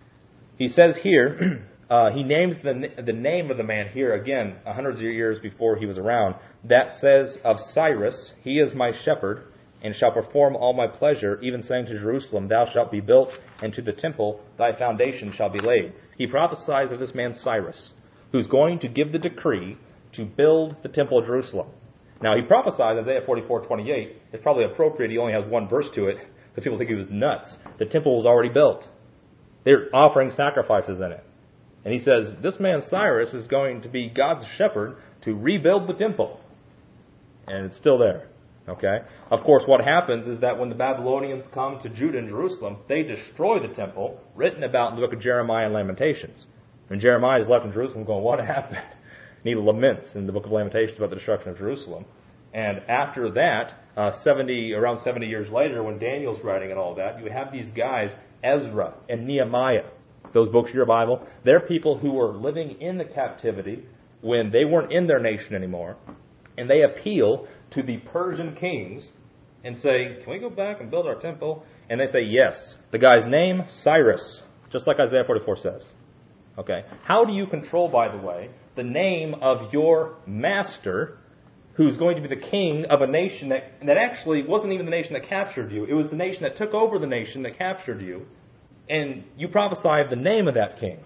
Speaker 1: He says here, he names the name of the man here again, hundreds of years before he was around. That says of Cyrus, he is my shepherd, and shall perform all my pleasure, even saying to Jerusalem, thou shalt be built, and to the temple thy foundation shall be laid. He prophesies of this man Cyrus, who's going to give the decree to build the temple of Jerusalem. Now, he prophesies Isaiah 44:28. It's probably appropriate he only has one verse to it, because people think he was nuts. The temple was already built. They're offering sacrifices in it. And he says, this man Cyrus is going to be God's shepherd to rebuild the temple. And it's still there. Okay? Of course, what happens is that when the Babylonians come to Judah and Jerusalem, they destroy the temple, written about in the book of Jeremiah and Lamentations. And Jeremiah is left in Jerusalem going, what happened? And he laments in the book of Lamentations about the destruction of Jerusalem. And after that, around 70 years later, when Daniel's writing and all that, you have these guys, Ezra and Nehemiah, those books of your Bible. They're people who were living in the captivity when they weren't in their nation anymore. And they appeal to the Persian kings and say, can we go back and build our temple? And they say, yes. The guy's name, Cyrus, just like Isaiah 44 says. Okay. How do you control, by the way, the name of your master, who's going to be the king of a nation that actually wasn't even the nation that captured you? It was the nation that took over the nation that captured you. And you prophesy of the name of that king.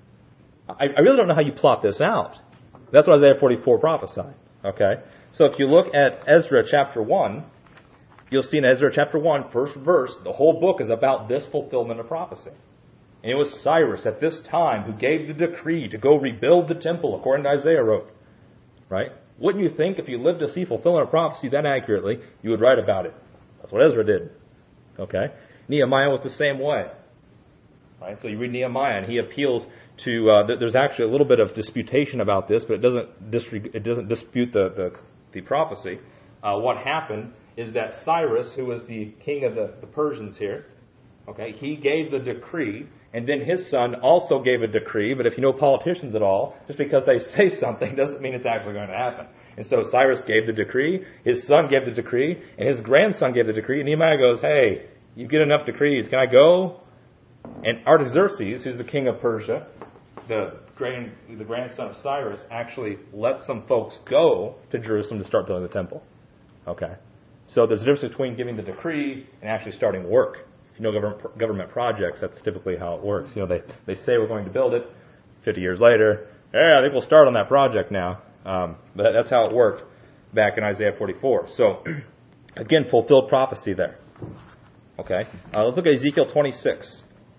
Speaker 1: I really don't know how you plot this out. That's what Isaiah 44 prophesied. Okay? So if you look at Ezra chapter 1, you'll see in Ezra chapter 1, first verse, the whole book is about this fulfillment of prophecy. And it was Cyrus at this time who gave the decree to go rebuild the temple, according to Isaiah wrote. Right? Wouldn't you think if you lived to see fulfillment of prophecy that accurately, you would write about it? That's what Ezra did. Okay? Nehemiah was the same way. Right? So you read Nehemiah, and he appeals to. There's actually a little bit of disputation about this, but it doesn't dispute the prophecy. What happened is that Cyrus, who was the king of the Persians here, okay, he gave the decree, and then his son also gave a decree. But if you know politicians at all, just because they say something doesn't mean it's actually going to happen. And so Cyrus gave the decree, his son gave the decree, and his grandson gave the decree. And Nehemiah goes, "Hey, you get enough decrees. Can I go?" And Artaxerxes, who's the king of Persia, the grandson of Cyrus, actually let some folks go to Jerusalem to start building the temple. Okay, so there's a difference between giving the decree and actually starting work. If you know government projects, that's typically how it works. You know, they say we're going to build it. 50 years later, I think we'll start on that project now. But that's how it worked back in Isaiah 44. So, again, fulfilled prophecy there. Okay, let's look at Ezekiel 26.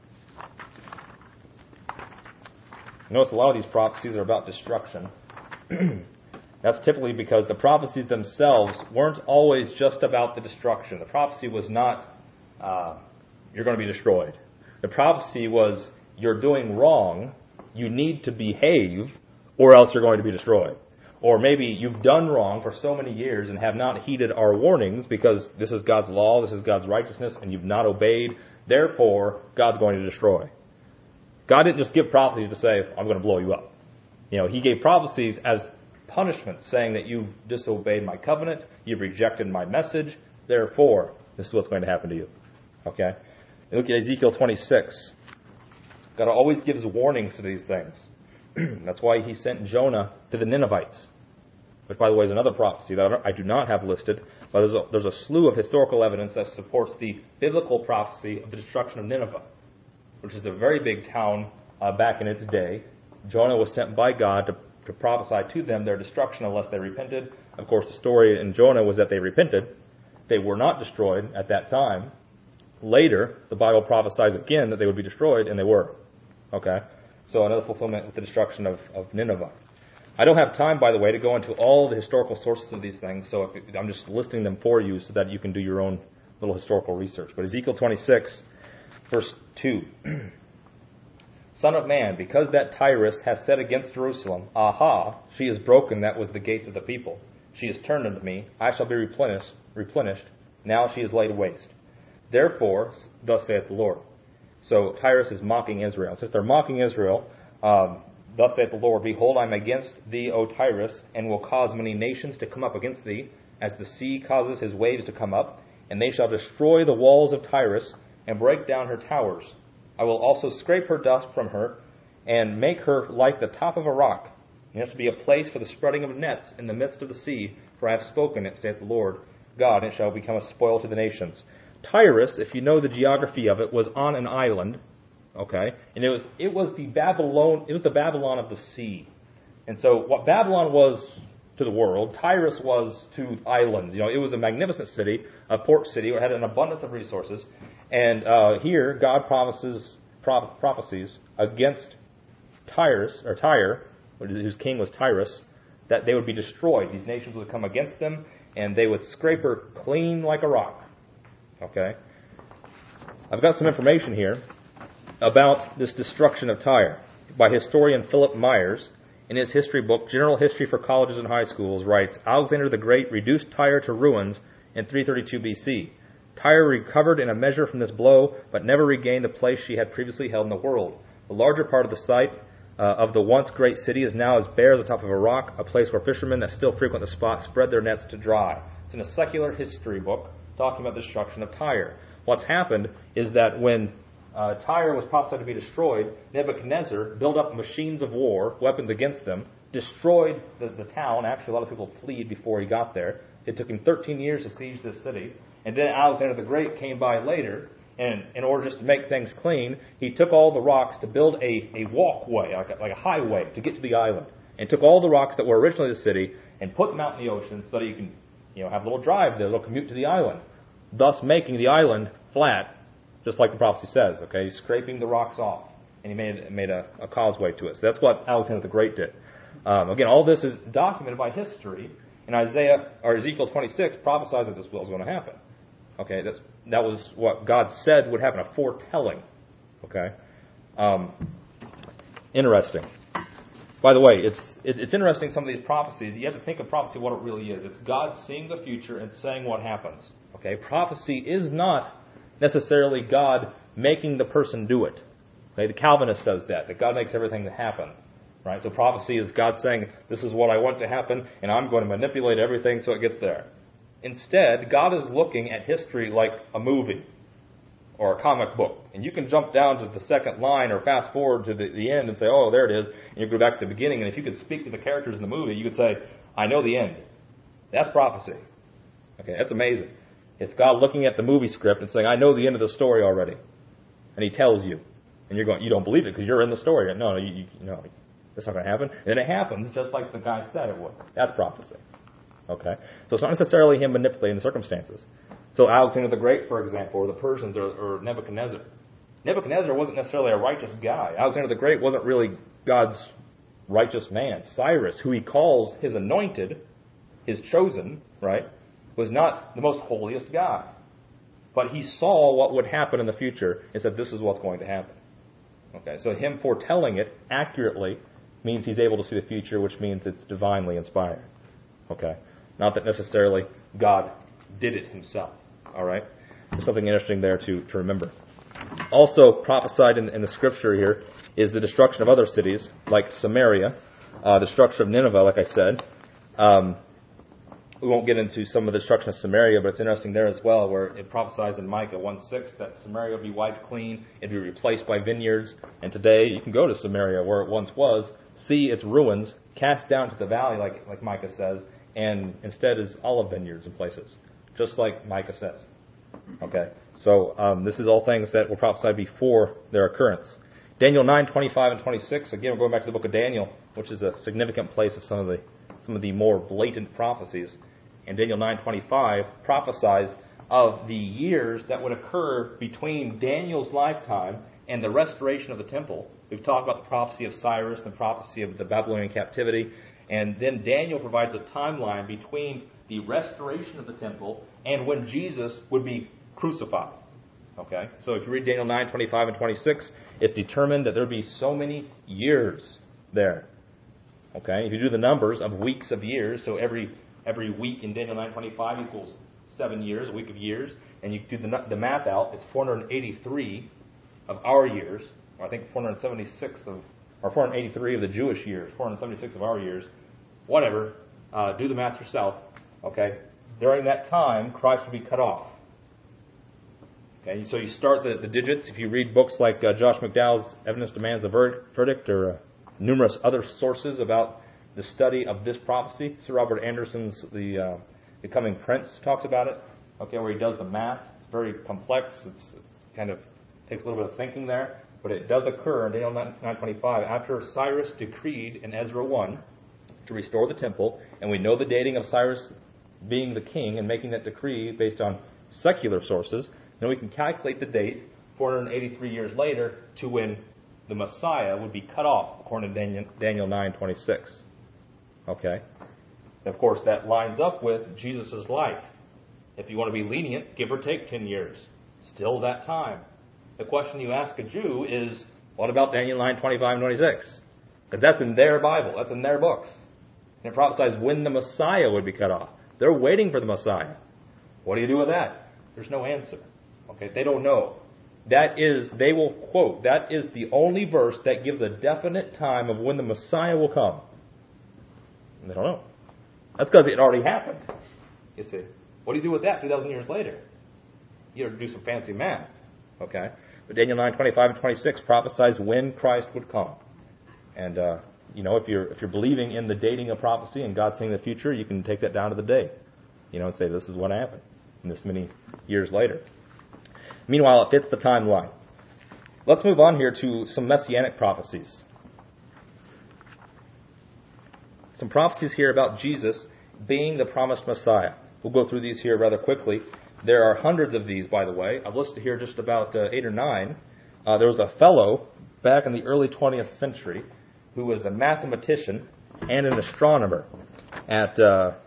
Speaker 1: Notice a lot of these prophecies are about destruction. That's typically because the prophecies themselves weren't always just about the destruction. The prophecy was not, you're going to be destroyed. The prophecy was, you're doing wrong, you need to behave, or else you're going to be destroyed. Or maybe you've done wrong for so many years and have not heeded our warnings because this is God's law, this is God's righteousness, and you've not obeyed. Therefore, God's going to destroy. God didn't just give prophecies to say, I'm going to blow you up. You know, He gave prophecies as punishment, saying that you've disobeyed my covenant, you've rejected my message, therefore, this is what's going to happen to you. Okay? Look at Ezekiel 26. God always gives warnings to these things. That's why He sent Jonah to the Ninevites, which, by the way, is another prophecy that I do not have listed, but there's a slew of historical evidence that supports the biblical prophecy of the destruction of Nineveh, which is a very big town back in its day. Jonah was sent by God to prophesy to them their destruction unless they repented. Of course, the story in Jonah was that they repented. They were not destroyed at that time. Later, the Bible prophesies again that they would be destroyed, and they were. Okay? So another fulfillment with the destruction of Nineveh. I don't have time, by the way, to go into all the historical sources of these things, so I'm just listing them for you so that you can do your own little historical research. But Ezekiel 26, verse 2. Son of man, because that Tyrus hath said against Jerusalem, Aha, she is broken, that was the gates of the people. She is turned unto me, I shall be replenished. Now she is laid waste. Therefore, thus saith the Lord. So Tyrus is mocking Israel. Since they're mocking Israel, thus saith the Lord, Behold, I am against thee, O Tyrus, and will cause many nations to come up against thee, as the sea causes his waves to come up, and they shall destroy the walls of Tyrus, and break down her towers. I will also scrape her dust from her, and make her like the top of a rock. And it shall be a place for the spreading of nets in the midst of the sea, for I have spoken it, saith the Lord God, and it shall become a spoil to the nations. Tyrus, if you know the geography of it, was on an island, okay, and it was the Babylon of the sea. And so what Babylon was to the world, Tyrus was to islands. You know, it was a magnificent city, a port city, it had an abundance of resources. And here, God prophecies against Tyre, whose king was Tyrus, that they would be destroyed. These nations would come against them, and they would scrape her clean like a rock. Okay? I've got some information here about this destruction of Tyre by historian Philip Myers. In his history book, General History for Colleges and High Schools, writes, Alexander the Great reduced Tyre to ruins in 332 BC. Tyre recovered in a measure from this blow, but never regained the place she had previously held in the world. The larger part of the site of the once great city is now as bare as the top of a rock, a place where fishermen that still frequent the spot spread their nets to dry. It's in a secular history book talking about the destruction of Tyre. What's happened is that when Tyre was prophesied to be destroyed, Nebuchadnezzar built up machines of war, weapons against them, destroyed the town. Actually, a lot of people fled before he got there. It took him 13 years to siege this city. And then Alexander the Great came by later, and in order just to make things clean, he took all the rocks to build a walkway, like a highway, to get to the island. And took all the rocks that were originally the city and put them out in the ocean so that you can have a little drive there, a little commute to the island, thus making the island flat, just like the prophecy says, okay, scraping the rocks off. and he made a causeway to it. So that's what Alexander the Great did. Again, all this is documented by history, and Ezekiel 26 prophesies that this was going to happen. Okay, that was what God said would happen, a foretelling. Okay, interesting. By the way, it's interesting, some of these prophecies. You have to think of prophecy what it really is. It's God seeing the future and saying what happens. Okay, prophecy is not necessarily God making the person do it. Okay, the Calvinist says that God makes everything happen. Right? So prophecy is God saying, this is what I want to happen, and I'm going to manipulate everything so it gets there. Instead, God is looking at history like a movie or a comic book. And you can jump down to the second line or fast forward to the end and say, oh, there it is. And you go back to the beginning. And if you could speak to the characters in the movie, you could say, I know the end. That's prophecy. Okay, that's amazing. It's God looking at the movie script and saying, I know the end of the story already. And he tells you. And you're going, you don't believe it because you're in the story. No, no, that's not going to happen. And then it happens just like the guy said it would. That's prophecy. Okay? So it's not necessarily him manipulating the circumstances. So Alexander the Great, for example, or the Persians, or Nebuchadnezzar. Nebuchadnezzar wasn't necessarily a righteous guy. Alexander the Great wasn't really God's righteous man. Cyrus, who he calls his anointed, his chosen, right, was not the most holiest guy. But he saw what would happen in the future and said, this is what's going to happen. Okay, so him foretelling it accurately means he's able to see the future, which means it's divinely inspired. Okay? Not that necessarily God did it himself. All right? There's something interesting there to remember. Also prophesied in the scripture here is the destruction of other cities, like Samaria, the destruction of Nineveh, like I said. We won't get into some of the destruction of Samaria, but it's interesting there as well, where it prophesies in Micah 1:6 that Samaria will be wiped clean, it'll be replaced by vineyards, and today you can go to Samaria where it once was, see its ruins, cast down to the valley, like Micah says, and instead is olive vineyards in places, just like Micah says. Okay, so this is all things that were prophesied before their occurrence. Daniel 9:25 and 26. Again, we're going back to the book of Daniel, which is a significant place of some of the more blatant prophecies. And Daniel 9:25 prophesies of the years that would occur between Daniel's lifetime and the restoration of the temple. We've talked about the prophecy of Cyrus, the prophecy of the Babylonian captivity, and then Daniel provides a timeline between the restoration of the temple and when Jesus would be crucified. Okay? So if you read Daniel 9:25 and 26, it's determined that there would be so many years there. Okay? If you do the numbers of weeks of years, so every week in Daniel 9:25 equals 7 years, a week of years, and you do the math out, it's 483 of our years, or I think 483 of the Jewish years, 476 of our years, whatever, do the math yourself, okay? During that time, Christ will be cut off. Okay, so you start the digits. If you read books like Josh McDowell's Evidence Demands a Verdict, or numerous other sources about the study of this prophecy, Sir Robert Anderson's The Becoming Prince talks about it, okay, where he does the math. It's very complex. It's kind of takes a little bit of thinking there, but it does occur in Daniel 9:25 after Cyrus decreed in Ezra 1 to restore the temple, and we know the dating of Cyrus being the king and making that decree based on secular sources. Then we can calculate the date 483 years later to when the Messiah would be cut off, according to Daniel 9:26. Okay? And of course, that lines up with Jesus' life. If you want to be lenient, give or take 10 years. Still that time. The question you ask a Jew is, what about Daniel 9:25 and 26? Because that's in their Bible. That's in their books. And it prophesies when the Messiah would be cut off. They're waiting for the Messiah. What do you do with that? There's no answer. Okay, they don't know. They will quote, that is the only verse that gives a definite time of when the Messiah will come. And they don't know. That's because it already happened. You see. What do you do with that 2,000 years later? You have to do some fancy math. Okay? But Daniel 9:25 and 26 prophesies when Christ would come. And, if you're believing in the dating of prophecy and God seeing the future, you can take that down to the day. And say this is what happened. And this many years later. Meanwhile, it fits the timeline. Let's move on here to some messianic prophecies. Some prophecies here about Jesus being the promised Messiah. We'll go through these here rather quickly. There are hundreds of these, by the way. I've listed here just about 8 or 9. There was a fellow back in the early 20th century who was a mathematician and an astronomer at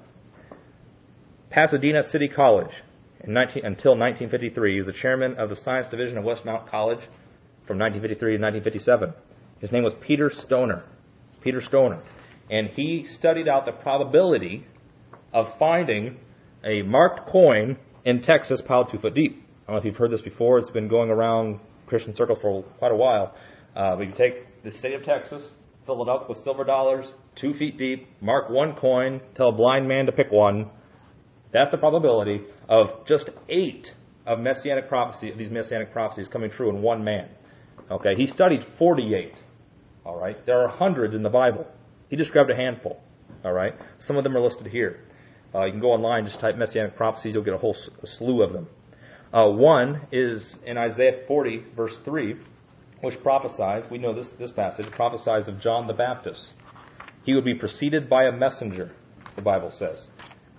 Speaker 1: Pasadena City College until 1953. He was the chairman of the science division of Westmount College from 1953 to 1957. His name was Peter Stoner. And he studied out the probability of finding a marked coin in Texas piled 2 foot deep. I don't know if you've heard this before. It's been going around Christian circles for quite a while. But you take the state of Texas, fill it up with silver dollars, 2 feet deep, mark one coin, tell a blind man to pick one. That's the probability of just 8 of these messianic prophecies coming true in one man. Okay, he studied 48. All right, there are hundreds in the Bible. He described a handful. All right, some of them are listed here. You can go online, just type messianic prophecies, you'll get a whole slew of them. One is in Isaiah 40, verse 3, which prophesies, we know this passage, prophesies of John the Baptist. He would be preceded by a messenger, the Bible says.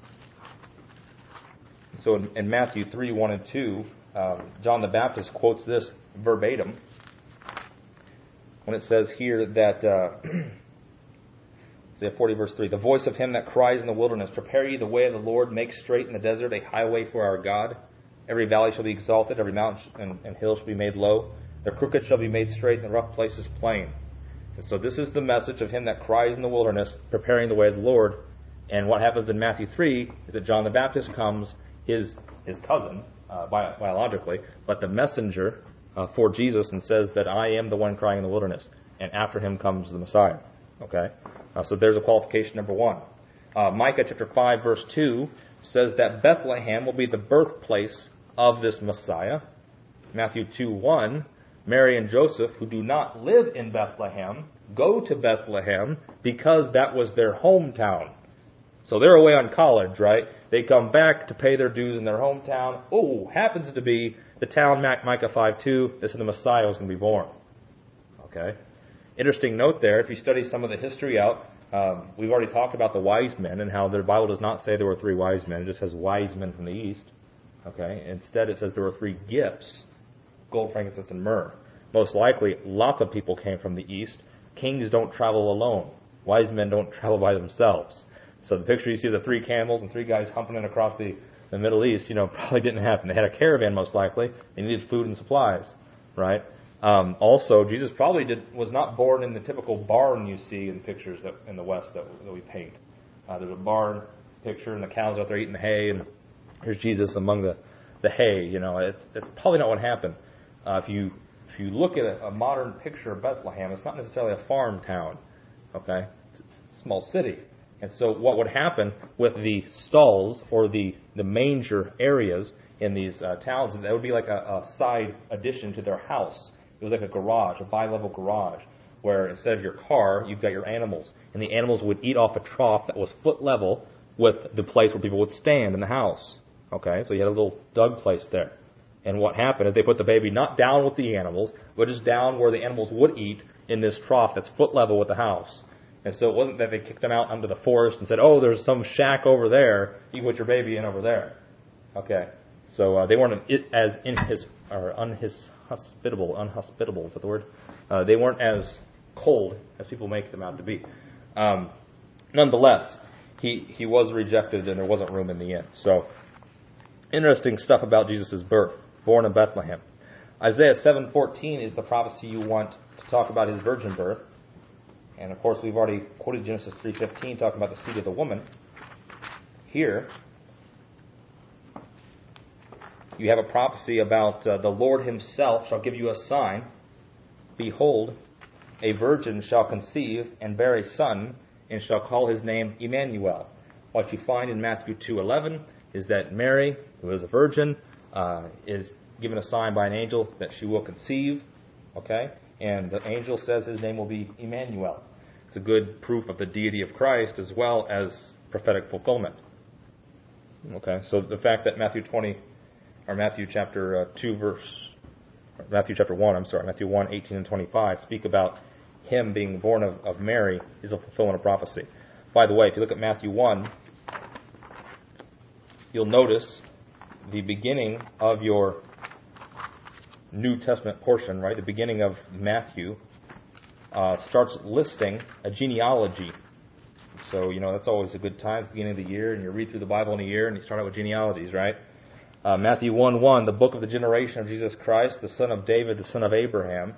Speaker 1: So in Matthew 3, 1 and 2, John the Baptist quotes this verbatim when it says here that, Isaiah 40, verse 3, the voice of him that cries in the wilderness, prepare ye the way of the Lord, make straight in the desert a highway for our God. Every valley shall be exalted, every mountain and hill shall be made low. The crooked shall be made straight, and the rough places plain. And so this is the message of him that cries in the wilderness, preparing the way of the Lord. And what happens in Matthew 3 is that John the Baptist comes, his cousin, biologically, but the messenger for Jesus, and says that I am the one crying in the wilderness. And after him comes the Messiah. Okay? So there's a qualification number one. Micah chapter 5, verse 2 says that Bethlehem will be the birthplace of this Messiah. Matthew 2:1, Mary and Joseph, who do not live in Bethlehem, go to Bethlehem because that was their hometown. So they're away on college, right? They come back to pay their dues in their hometown. Oh, happens to be the town Micah 5:2. This is the Messiah was going to be born. Okay? Interesting note there, if you study some of the history out, we've already talked about the wise men and how the Bible does not say there were 3 wise men. It just says wise men from the east. Okay? Instead, it says there were 3 gifts, gold, frankincense, and myrrh. Most likely, lots of people came from the east. Kings don't travel alone. Wise men don't travel by themselves. So the picture you see of the 3 camels and 3 guys humping it across the Middle East, probably didn't happen. They had a caravan, most likely. They needed food and supplies, right? Also, Jesus probably was not born in the typical barn you see in pictures in the West that we paint. There's a barn picture, and the cows out there eating the hay, and here's Jesus among the hay. It's probably not what happened. If you look at a modern picture of Bethlehem, it's not necessarily a farm town. Okay, it's a small city. And so what would happen with the stalls or the manger areas in these towns, that would be like a side addition to their house. It was like a garage, a bi-level garage, where instead of your car, you've got your animals. And the animals would eat off a trough that was foot level with the place where people would stand in the house. Okay, so you had a little dug place there. And what happened is they put the baby not down with the animals, but just down where the animals would eat in this trough that's foot level with the house. And so it wasn't that they kicked them out into the forest and said, oh, there's some shack over there, you can put your baby in over there. Okay, so they weren't as unhospitable, is that the word? They weren't as cold as people make them out to be. Nonetheless, he was rejected and there wasn't room in the inn. So, interesting stuff about Jesus' birth, born in Bethlehem. Isaiah 7:14 is the prophecy you want to talk about his virgin birth. And of course, we've already quoted Genesis 3:15, talking about the seed of the woman. Here, you have a prophecy about the Lord himself shall give you a sign. Behold, a virgin shall conceive and bear a son, and shall call his name Emmanuel. What you find in Matthew 2:11 is that Mary, who is a virgin, is given a sign by an angel that she will conceive. Okay? And the angel says his name will be Emmanuel. It's a good proof of the deity of Christ as well as prophetic fulfillment. Okay, so the fact that Matthew chapter 1, 18 and 25 speak about him being born of Mary is a fulfillment of prophecy. By the way, if you look at Matthew 1, you'll notice the beginning of your New Testament portion, right, the beginning of Matthew, starts listing a genealogy. So, that's always a good time at the beginning of the year, and you read through the Bible in a year, and you start out with genealogies, right? Matthew 1:1, the book of the generation of Jesus Christ, the son of David, the son of Abraham.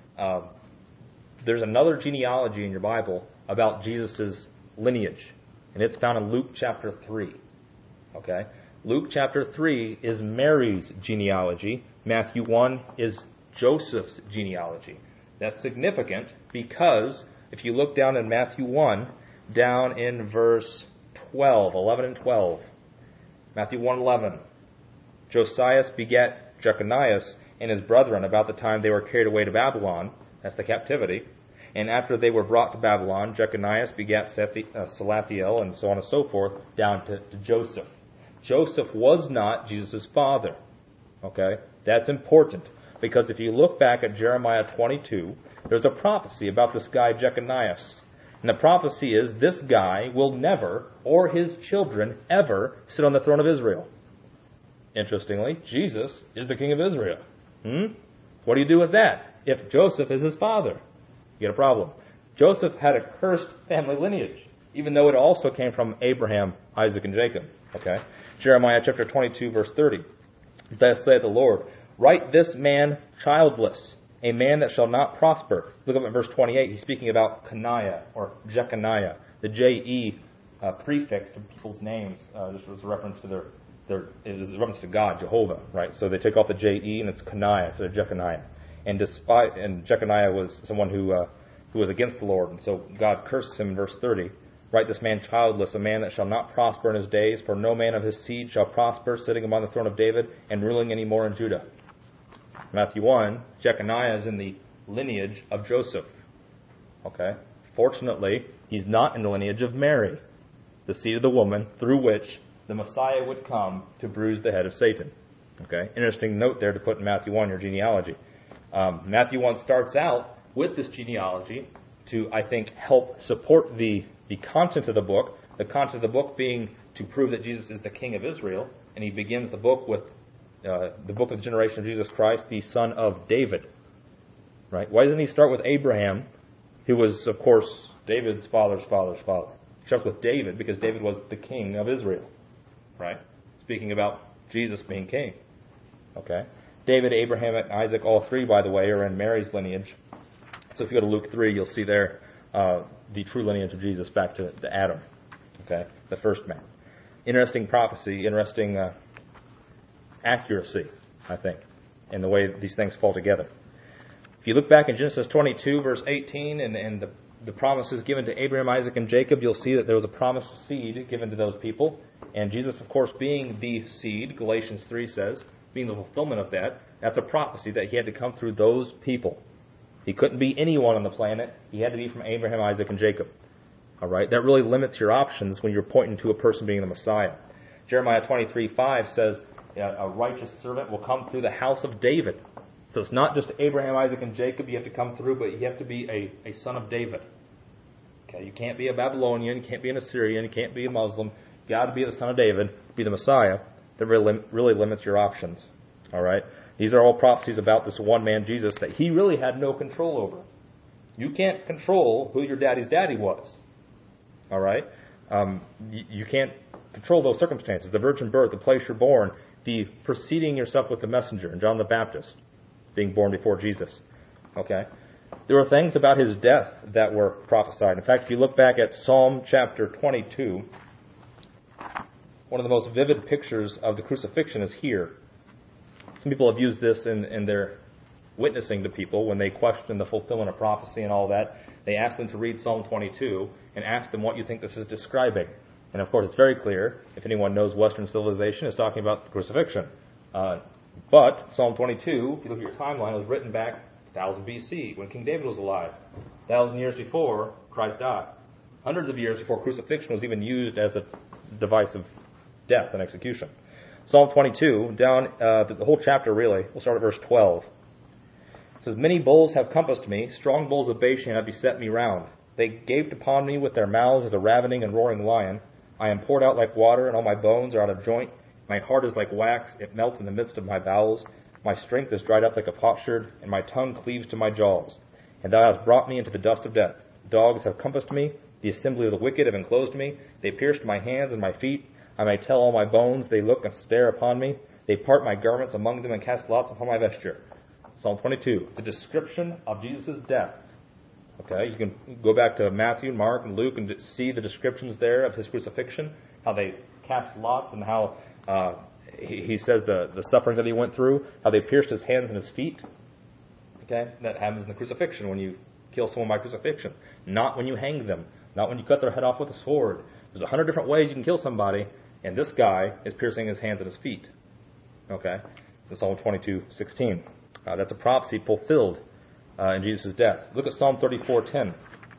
Speaker 1: There's another genealogy in your Bible about Jesus' lineage, and it's found in Luke chapter 3. Okay? Luke chapter 3 is Mary's genealogy. Matthew 1 is Joseph's genealogy. That's significant because if you look down in Matthew 1, down in verse 11 and 12, Matthew 1:11, Josias begat Jeconias and his brethren about the time they were carried away to Babylon. That's the captivity. And after they were brought to Babylon, Jeconias begat Salathiel, and so on and so forth, down to Joseph. Joseph was not Jesus' father. Okay? That's important. Because if you look back at Jeremiah 22, there's a prophecy about this guy Jeconias. And the prophecy is this guy will never, or his children, ever sit on the throne of Israel. Interestingly, Jesus is the king of Israel. What do you do with that? If Joseph is his father, you get a problem. Joseph had a cursed family lineage, even though it also came from Abraham, Isaac, and Jacob. Okay? Jeremiah chapter 22, verse 30. Thus saith the Lord, write this man childless, a man that shall not prosper. Look up at verse 28. He's speaking about Coniah or Jeconiah. The J-E prefix to people's names just was a reference to it was a reference to God, Jehovah, right? So they take off the J-E and it's Coniah instead of Jeconiah. And Jeconiah was someone who was against the Lord, and so God curses him in verse 30. Write this man childless, a man that shall not prosper in his days, for no man of his seed shall prosper, sitting upon the throne of David and ruling any more in Judah. Matthew 1, Jeconiah is in the lineage of Joseph. Okay? Fortunately, he's not in the lineage of Mary, the seed of the woman through which the Messiah would come to bruise the head of Satan. Okay? Interesting note there to put in Matthew 1, your genealogy. Matthew 1 starts out with this genealogy to, I think, help support the content of the book. The content of the book being to prove that Jesus is the King of Israel. And he begins the book with the book of the generation of Jesus Christ, the son of David. Right? Why doesn't he start with Abraham, who was, of course, David's father's father's father? He starts with David because David was the king of Israel. Right? Speaking about Jesus being king. Okay? David, Abraham, and Isaac, all three, by the way, are in Mary's lineage. So if you go to Luke 3, you'll see there the true lineage of Jesus back to Adam, okay, the first man. Interesting prophecy, interesting accuracy, I think, in the way these things fall together. If you look back in Genesis 22, verse 18, and the promises given to Abraham, Isaac, and Jacob, you'll see that there was a promised seed given to those people. And Jesus, of course, being the seed, Galatians 3 says, being the fulfillment of that, that's a prophecy that he had to come through those people. He couldn't be anyone on the planet. He had to be from Abraham, Isaac, and Jacob. All right? That really limits your options when you're pointing to a person being the Messiah. Jeremiah 23:5 says, a righteous servant will come through the house of David. So it's not just Abraham, Isaac, and Jacob you have to come through, but you have to be a son of David. Okay? You can't be a Babylonian, you can't be an Assyrian, you can't be a Muslim. You've got to be the son of David, be the Messiah. That really limits your options. All right? These are all prophecies about this one man, Jesus, that he really had no control over. You can't control who your daddy's daddy was. All right? You can't control those circumstances. The virgin birth, the place you're born, the preceding yourself with the messenger, and John the Baptist being born before Jesus. Okay? There were things about his death that were prophesied. In fact, if you look back at Psalm chapter 22, one of the most vivid pictures of the crucifixion is here. Some people have used this in their witnessing to people when they question the fulfillment of prophecy and all that. They ask them to read Psalm 22 and ask them what you think this is describing. And of course, it's very clear, if anyone knows Western civilization, it's talking about the crucifixion. But Psalm 22, if you look at your timeline, was written back 1000 BC when King David was alive. 1,000 years before Christ died. Hundreds of years before crucifixion was even used as a device of death and execution. Psalm 22, down the whole chapter really, we'll start at verse 12. It says, many bulls have compassed me, strong bulls of Bashan have beset me round. They gaped upon me with their mouths as a ravening and roaring lion. I am poured out like water, and all my bones are out of joint. My heart is like wax, it melts in the midst of my bowels. My strength is dried up like a potsherd, and my tongue cleaves to my jaws. And thou hast brought me into the dust of death. Dogs have compassed me. The assembly of the wicked have enclosed me. They pierced my hands and my feet. I may tell all my bones. They look and stare upon me. They part my garments among them and cast lots upon my vesture. Psalm 22, the description of Jesus' death. Okay, you can go back to Matthew, Mark, and Luke and see the descriptions there of his crucifixion, how they cast lots and how he says the suffering that he went through, how they pierced his hands and his feet. Okay, that happens in the crucifixion when you kill someone by crucifixion. Not when you hang them, not when you cut their head off with a sword. There's 100 different ways you can kill somebody, and this guy is piercing his hands and his feet. Okay, in Psalm 22:16. That's a prophecy fulfilled in Jesus' death. Look at Psalm 34:10.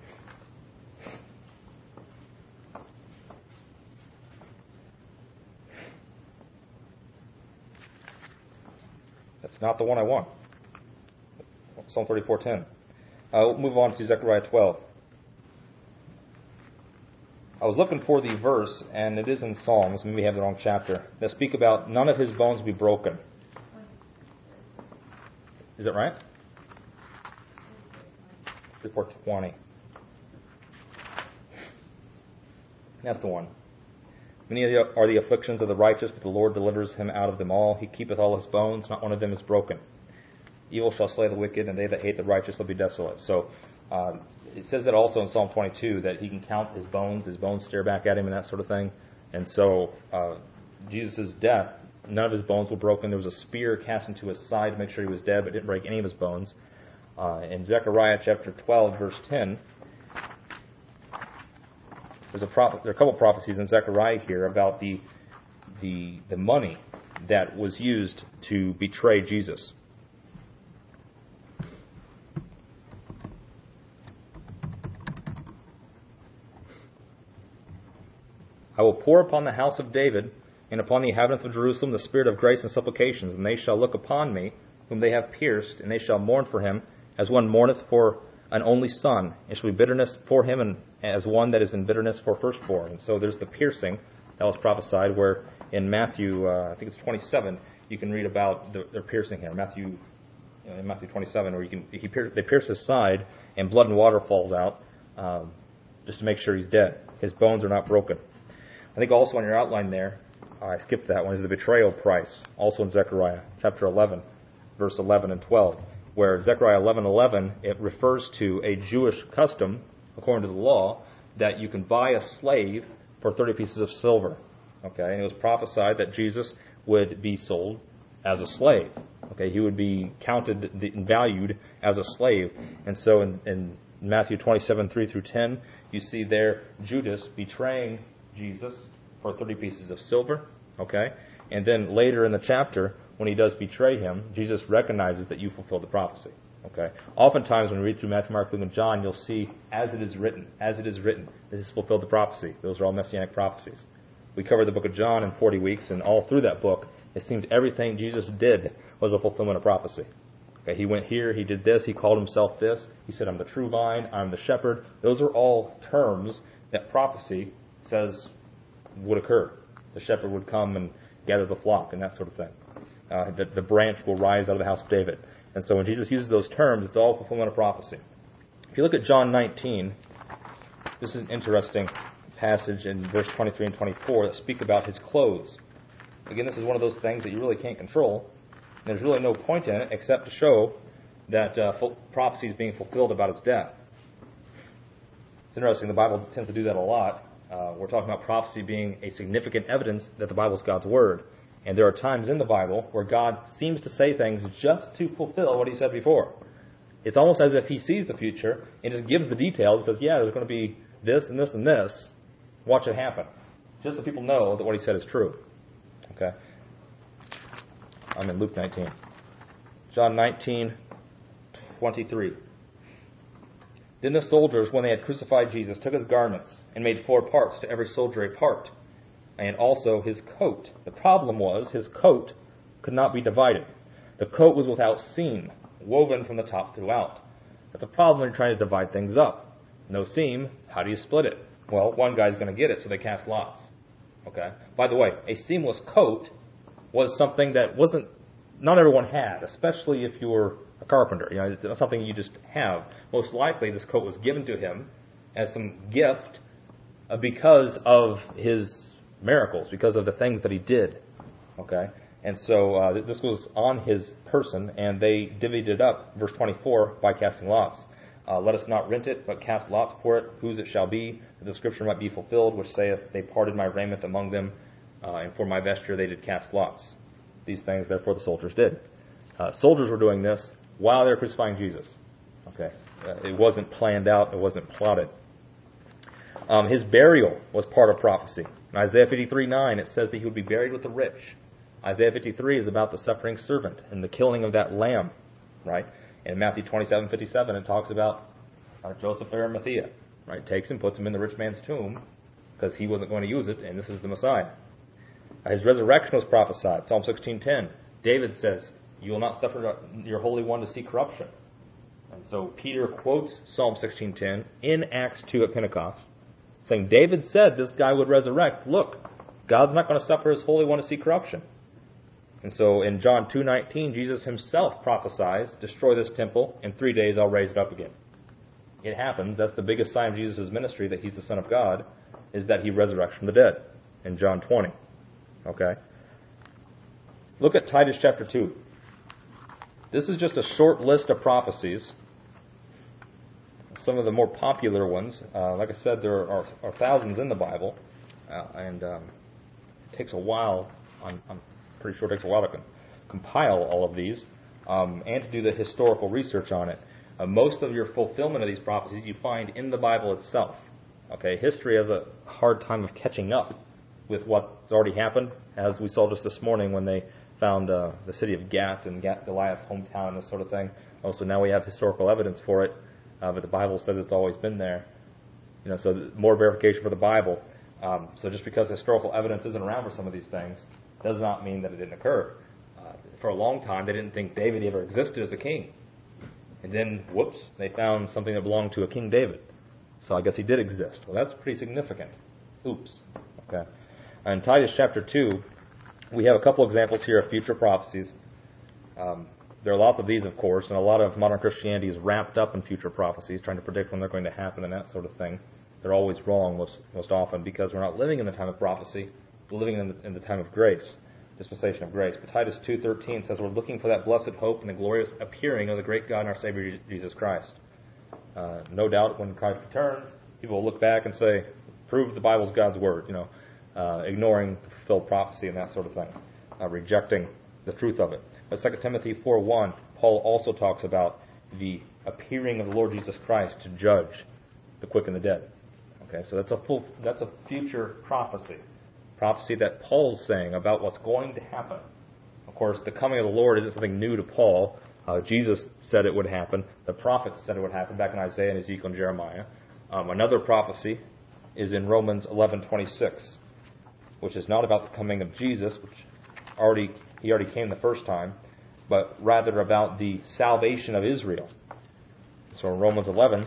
Speaker 1: That's not the one I want. Psalm 34:10. We'll move on to Zechariah 12. I was looking for the verse, and it is in Psalms, maybe we have the wrong chapter, that speak about none of his bones will be broken. Is it right? 34:20. That's the one. Many are the afflictions of the righteous, but the Lord delivers him out of them all. He keepeth all his bones, not one of them is broken. Evil shall slay the wicked, and they that hate the righteous shall be desolate. So it says that also in Psalm 22, that he can count his bones stare back at him and that sort of thing. And so Jesus' death, none of his bones were broken. There was a spear cast into his side to make sure he was dead, but it didn't break any of his bones. In Zechariah chapter 12, verse 10, there are a couple prophecies in Zechariah here about the money that was used to betray Jesus. I will pour upon the house of David and upon the inhabitants of Jerusalem the spirit of grace and supplications, and they shall look upon me, whom they have pierced, and they shall mourn for him, as one mourneth for an only son. It shall be bitterness for him, and as one that is in bitterness for firstborn. And so there's the piercing that was prophesied, where in Matthew, I think it's 27, you can read about their piercing here. In Matthew 27, where they pierce his side, and blood and water falls out, just to make sure he's dead. His bones are not broken. I think also on your outline there, I skipped that one, is the betrayal price, also in Zechariah chapter 11, verse 11 and 12, where Zechariah 11:11, it refers to a Jewish custom, according to the law, that you can buy a slave for 30 pieces of silver. Okay, and it was prophesied that Jesus would be sold as a slave. Okay, he would be counted and valued as a slave. And so in Matthew 27:3-10, you see there Judas betraying Jesus for 30 pieces of silver, okay? And then later in the chapter, when he does betray him, Jesus recognizes that you fulfilled the prophecy, okay? Oftentimes when we read through Matthew, Mark, Luke, and John, you'll see, as it is written, this is fulfilled the prophecy. Those are all messianic prophecies. We covered the book of John in 40 weeks, and all through that book, it seemed everything Jesus did was a fulfillment of prophecy. Okay, he went here, he did this, he called himself this, he said, I'm the true vine, I'm the shepherd. Those are all terms that prophecy says would occur. The shepherd would come and gather the flock and that sort of thing. The branch will rise out of the house of David. And so when Jesus uses those terms, it's all fulfillment of prophecy. If you look at John 19, this is an interesting passage in verse 23 and 24 that speak about his clothes. Again, this is one of those things that you really can't control. There's really no point in it except to show that prophecy is being fulfilled about his death. It's interesting, the Bible tends to do that a lot. We're talking about prophecy being a significant evidence that the Bible is God's Word. And there are times in the Bible where God seems to say things just to fulfill what he said before. It's almost as if he sees the future and just gives the details, says, yeah, there's going to be this and this and this. Watch it happen. Just so people know that what he said is true. Okay? I'm in Luke 19. John 19:23. Then the soldiers, when they had crucified Jesus, took his garments and made 4 parts, to every soldier a part, and also his coat. The problem was his coat could not be divided. The coat was without seam, woven from the top throughout. But the problem when you're trying to divide things up, no seam, how do you split it? Well, one guy's going to get it, so they cast lots. Okay. By the way, a seamless coat was something that wasn't not everyone had, especially if you were a carpenter. It's not something you just have. Most likely, this coat was given to him as some gift because of his miracles, because of the things that he did. Okay? And so this was on his person, and they divvied it up, verse 24, by casting lots. Let us not rent it, but cast lots for it, whose it shall be, that the scripture might be fulfilled, which saith, they parted my raiment among them, and for my vesture they did cast lots. These things, therefore, the soldiers did. Soldiers were doing this while they were crucifying Jesus. Okay, it wasn't planned out, it wasn't plotted. His burial was part of prophecy. In Isaiah 53:9, it says that he would be buried with the rich. Isaiah 53 is about the suffering servant and the killing of that lamb, right? In Matthew 27:57, it talks about Joseph of Arimathea, right? Takes him, puts him in the rich man's tomb because he wasn't going to use it, and this is the Messiah. His resurrection was prophesied. Psalm 16:10, David says, "You will not suffer your Holy One to see corruption." And so Peter quotes Psalm 16:10 in Acts 2 at Pentecost, saying, David said this guy would resurrect. Look, God's not going to suffer his Holy One to see corruption. And so in John 2:19, Jesus himself prophesies, destroy this temple, in 3 days I'll raise it up again. It happens. That's the biggest sign of Jesus' ministry, that he's the Son of God, is that he resurrects from the dead in John 20. Okay? Look at Titus chapter 2. This is just a short list of prophecies. Some of the more popular ones. Like I said, there are thousands in the Bible, and it takes a while. I'm pretty sure it takes a while to compile all of these and to do the historical research on it. Most of your fulfillment of these prophecies you find in the Bible itself. Okay, history has a hard time of catching up with what's already happened, as we saw just this morning when they found the city of Gath and Goliath's hometown and this sort of thing. Also, now we have historical evidence for it, but the Bible says it's always been there. So more verification for the Bible. So just because historical evidence isn't around for some of these things does not mean that it didn't occur. For a long time, they didn't think David ever existed as a king. And then, whoops, they found something that belonged to a King David. So I guess he did exist. Well, that's pretty significant. Oops. Okay. In Titus chapter 2, we have a couple examples here of future prophecies. There are lots of these, of course, and a lot of modern Christianity is wrapped up in future prophecies, trying to predict when they're going to happen and that sort of thing. They're always wrong most often because we're not living in the time of prophecy. We're living in the time of grace, dispensation of grace. But Titus 2:13 says we're looking for that blessed hope and the glorious appearing of the great God and our Savior Jesus Christ. No doubt when Christ returns, people will look back and say, prove the Bible's God's word, ignoring fulfilled prophecy and that sort of thing, rejecting the truth of it. But 2 Timothy 4:1, Paul also talks about the appearing of the Lord Jesus Christ to judge the quick and the dead. Okay, so that's a future prophecy. Prophecy that Paul's saying about what's going to happen. Of course, the coming of the Lord isn't something new to Paul. Jesus said it would happen. The prophets said it would happen back in Isaiah and Ezekiel and Jeremiah. Another prophecy is in Romans 11:26, which is not about the coming of Jesus, which he already came the first time, but rather about the salvation of Israel. So in Romans 11,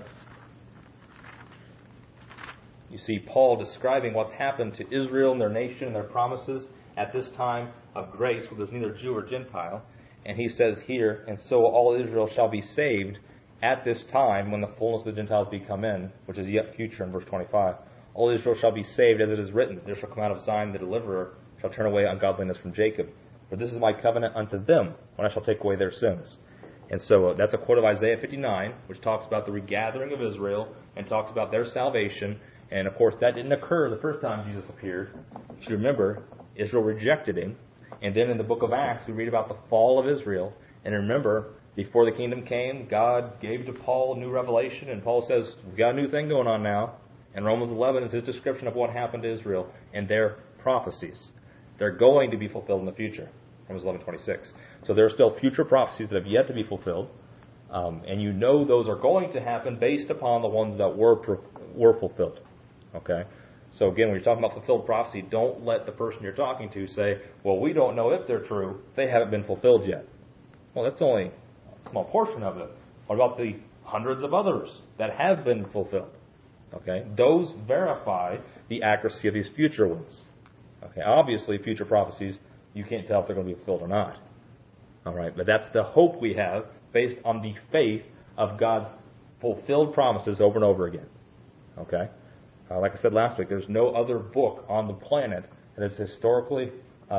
Speaker 1: you see Paul describing what's happened to Israel and their nation and their promises at this time of grace, where there's neither Jew or Gentile. And he says here, and so all Israel shall be saved at this time when the fullness of the Gentiles be come in, which is yet future in verse 25. All Israel shall be saved, as it is written, there shall come out of Zion the deliverer, shall turn away ungodliness from Jacob. For this is my covenant unto them, when I shall take away their sins. And so that's a quote of Isaiah 59, which talks about the regathering of Israel and talks about their salvation. And of course, that didn't occur the first time Jesus appeared. If you remember, Israel rejected him. And then in the book of Acts, we read about the fall of Israel. And remember, before the kingdom came, God gave to Paul a new revelation. And Paul says, we've got a new thing going on now. And Romans 11 is his description of what happened to Israel and their prophecies. They're going to be fulfilled in the future. Romans 11:26. So there are still future prophecies that have yet to be fulfilled. And you know those are going to happen based upon the ones that were fulfilled. Okay? So again, when you're talking about fulfilled prophecy, don't let the person you're talking to say, well, we don't know if they're true. They haven't been fulfilled yet. Well, that's only a small portion of it. What about the hundreds of others that have been fulfilled? Okay? Those verify the accuracy of these future ones. Okay? Obviously, future prophecies, you can't tell if they're going to be fulfilled or not. All right, but that's the hope we have based on the faith of God's fulfilled promises over and over again. Okay? Like I said last week, there's no other book on the planet that is historically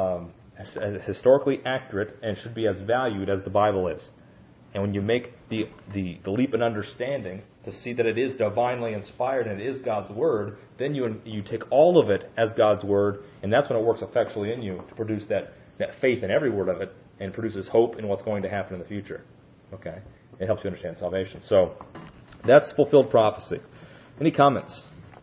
Speaker 1: accurate and should be as valued as the Bible is. And when you make the leap in understanding to see that it is divinely inspired and it is God's Word, then you take all of it as God's Word, and that's when it works effectually in you to produce that faith in every word of it and produces hope in what's going to happen in the future. Okay? It helps you understand salvation. So, that's fulfilled prophecy. Any comments?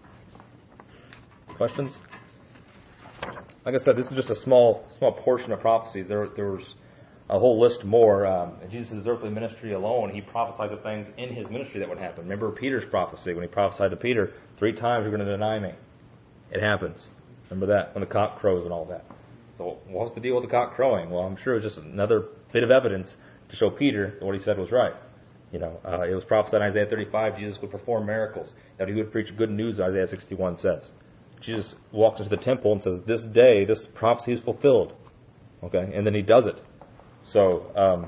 Speaker 1: Questions? Like I said, this is just a small portion of prophecies. There's a whole list more. In Jesus' earthly ministry alone, he prophesied of things in his ministry that would happen. Remember Peter's prophecy when he prophesied to Peter, 3 times you're going to deny me. It happens. Remember that, when the cock crows and all that. So what's the deal with the cock crowing? Well, I'm sure it's just another bit of evidence to show Peter that what he said was right. It was prophesied in Isaiah 35, Jesus would perform miracles, that he would preach good news, Isaiah 61 says. Jesus walks into the temple and says, this day, this prophecy is fulfilled. Okay, and then he does it. So,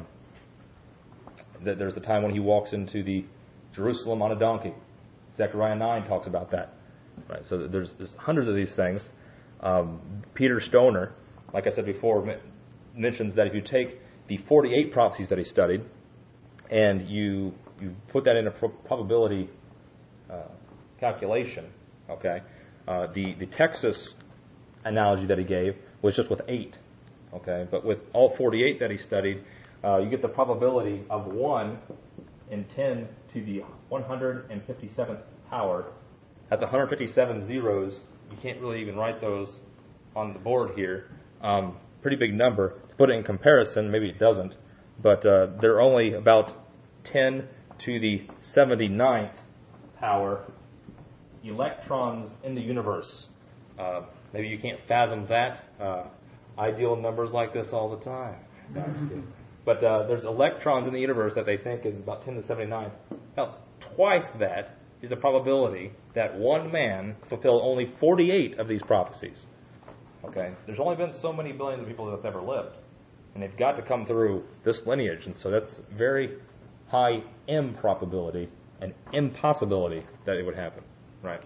Speaker 1: there's the time when he walks into the Jerusalem on a donkey. Zechariah 9 talks about that. Right. So there's hundreds of these things. Peter Stoner, like I said before, mentions that if you take the 48 prophecies that he studied and you put that in a probability calculation, okay, the Texas analogy that he gave was just with 8. Okay, but with all 48 that he studied, you get the probability of 1 in 10 to the 157th power. That's 157 zeros. You can't really even write those on the board here. Pretty big number. To put it in comparison, maybe it doesn't, but there are only about 10 to the 79th power electrons in the universe. Maybe you can't fathom that. I deal in numbers like this all the time. No, I'm just kidding. But there's electrons in the universe that they think is about 10 to the 79th. Now, twice that is the probability that one man fulfill only 48 of these prophecies. Okay? There's only been so many billions of people that have ever lived. And they've got to come through this lineage. And so that's very high improbability and impossibility that it would happen. Right?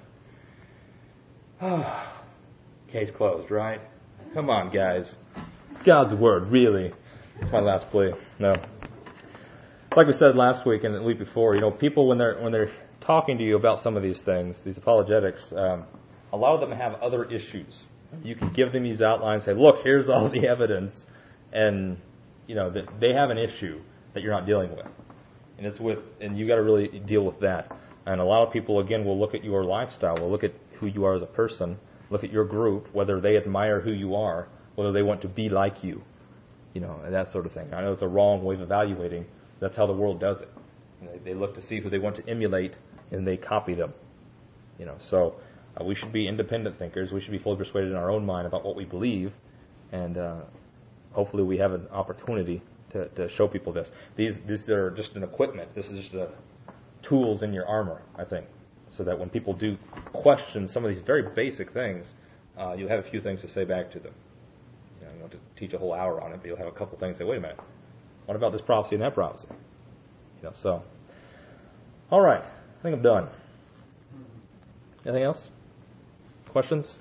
Speaker 1: Case closed, right? Come on, guys. God's Word, really. It's my last plea. No. Like we said last week and the week before, people when they're talking to you about some of these things, these apologetics, a lot of them have other issues. You can give them these outlines, say, look, here's all the evidence, and that they have an issue that you're not dealing with. And you got to really deal with that. And a lot of people, again, will look at your lifestyle, will look at who you are as a person, look at your group, whether they admire who you are, whether they want to be like you, and that sort of thing. I know it's a wrong way of evaluating. That's how the world does it. They look to see who they want to emulate, and they copy them. So we should be independent thinkers. We should be fully persuaded in our own mind about what we believe, and hopefully we have an opportunity to show people this. These are just an equipment. This is just tools in your armor, I think, so that when people do question some of these very basic things, you'll have a few things to say back to them. You don't have to teach a whole hour on it, but you'll have a couple things to say, wait a minute, what about this prophecy and that prophecy? So. All right, I think I'm done. Anything else? Questions?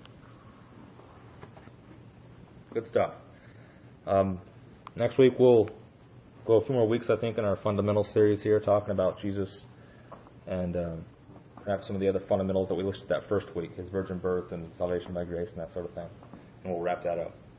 Speaker 1: Good stuff. Next week we'll go a few more weeks, I think, in our fundamental series here, talking about Jesus and perhaps some of the other fundamentals that we listed that first week, his virgin birth and salvation by grace and that sort of thing. And we'll wrap that up.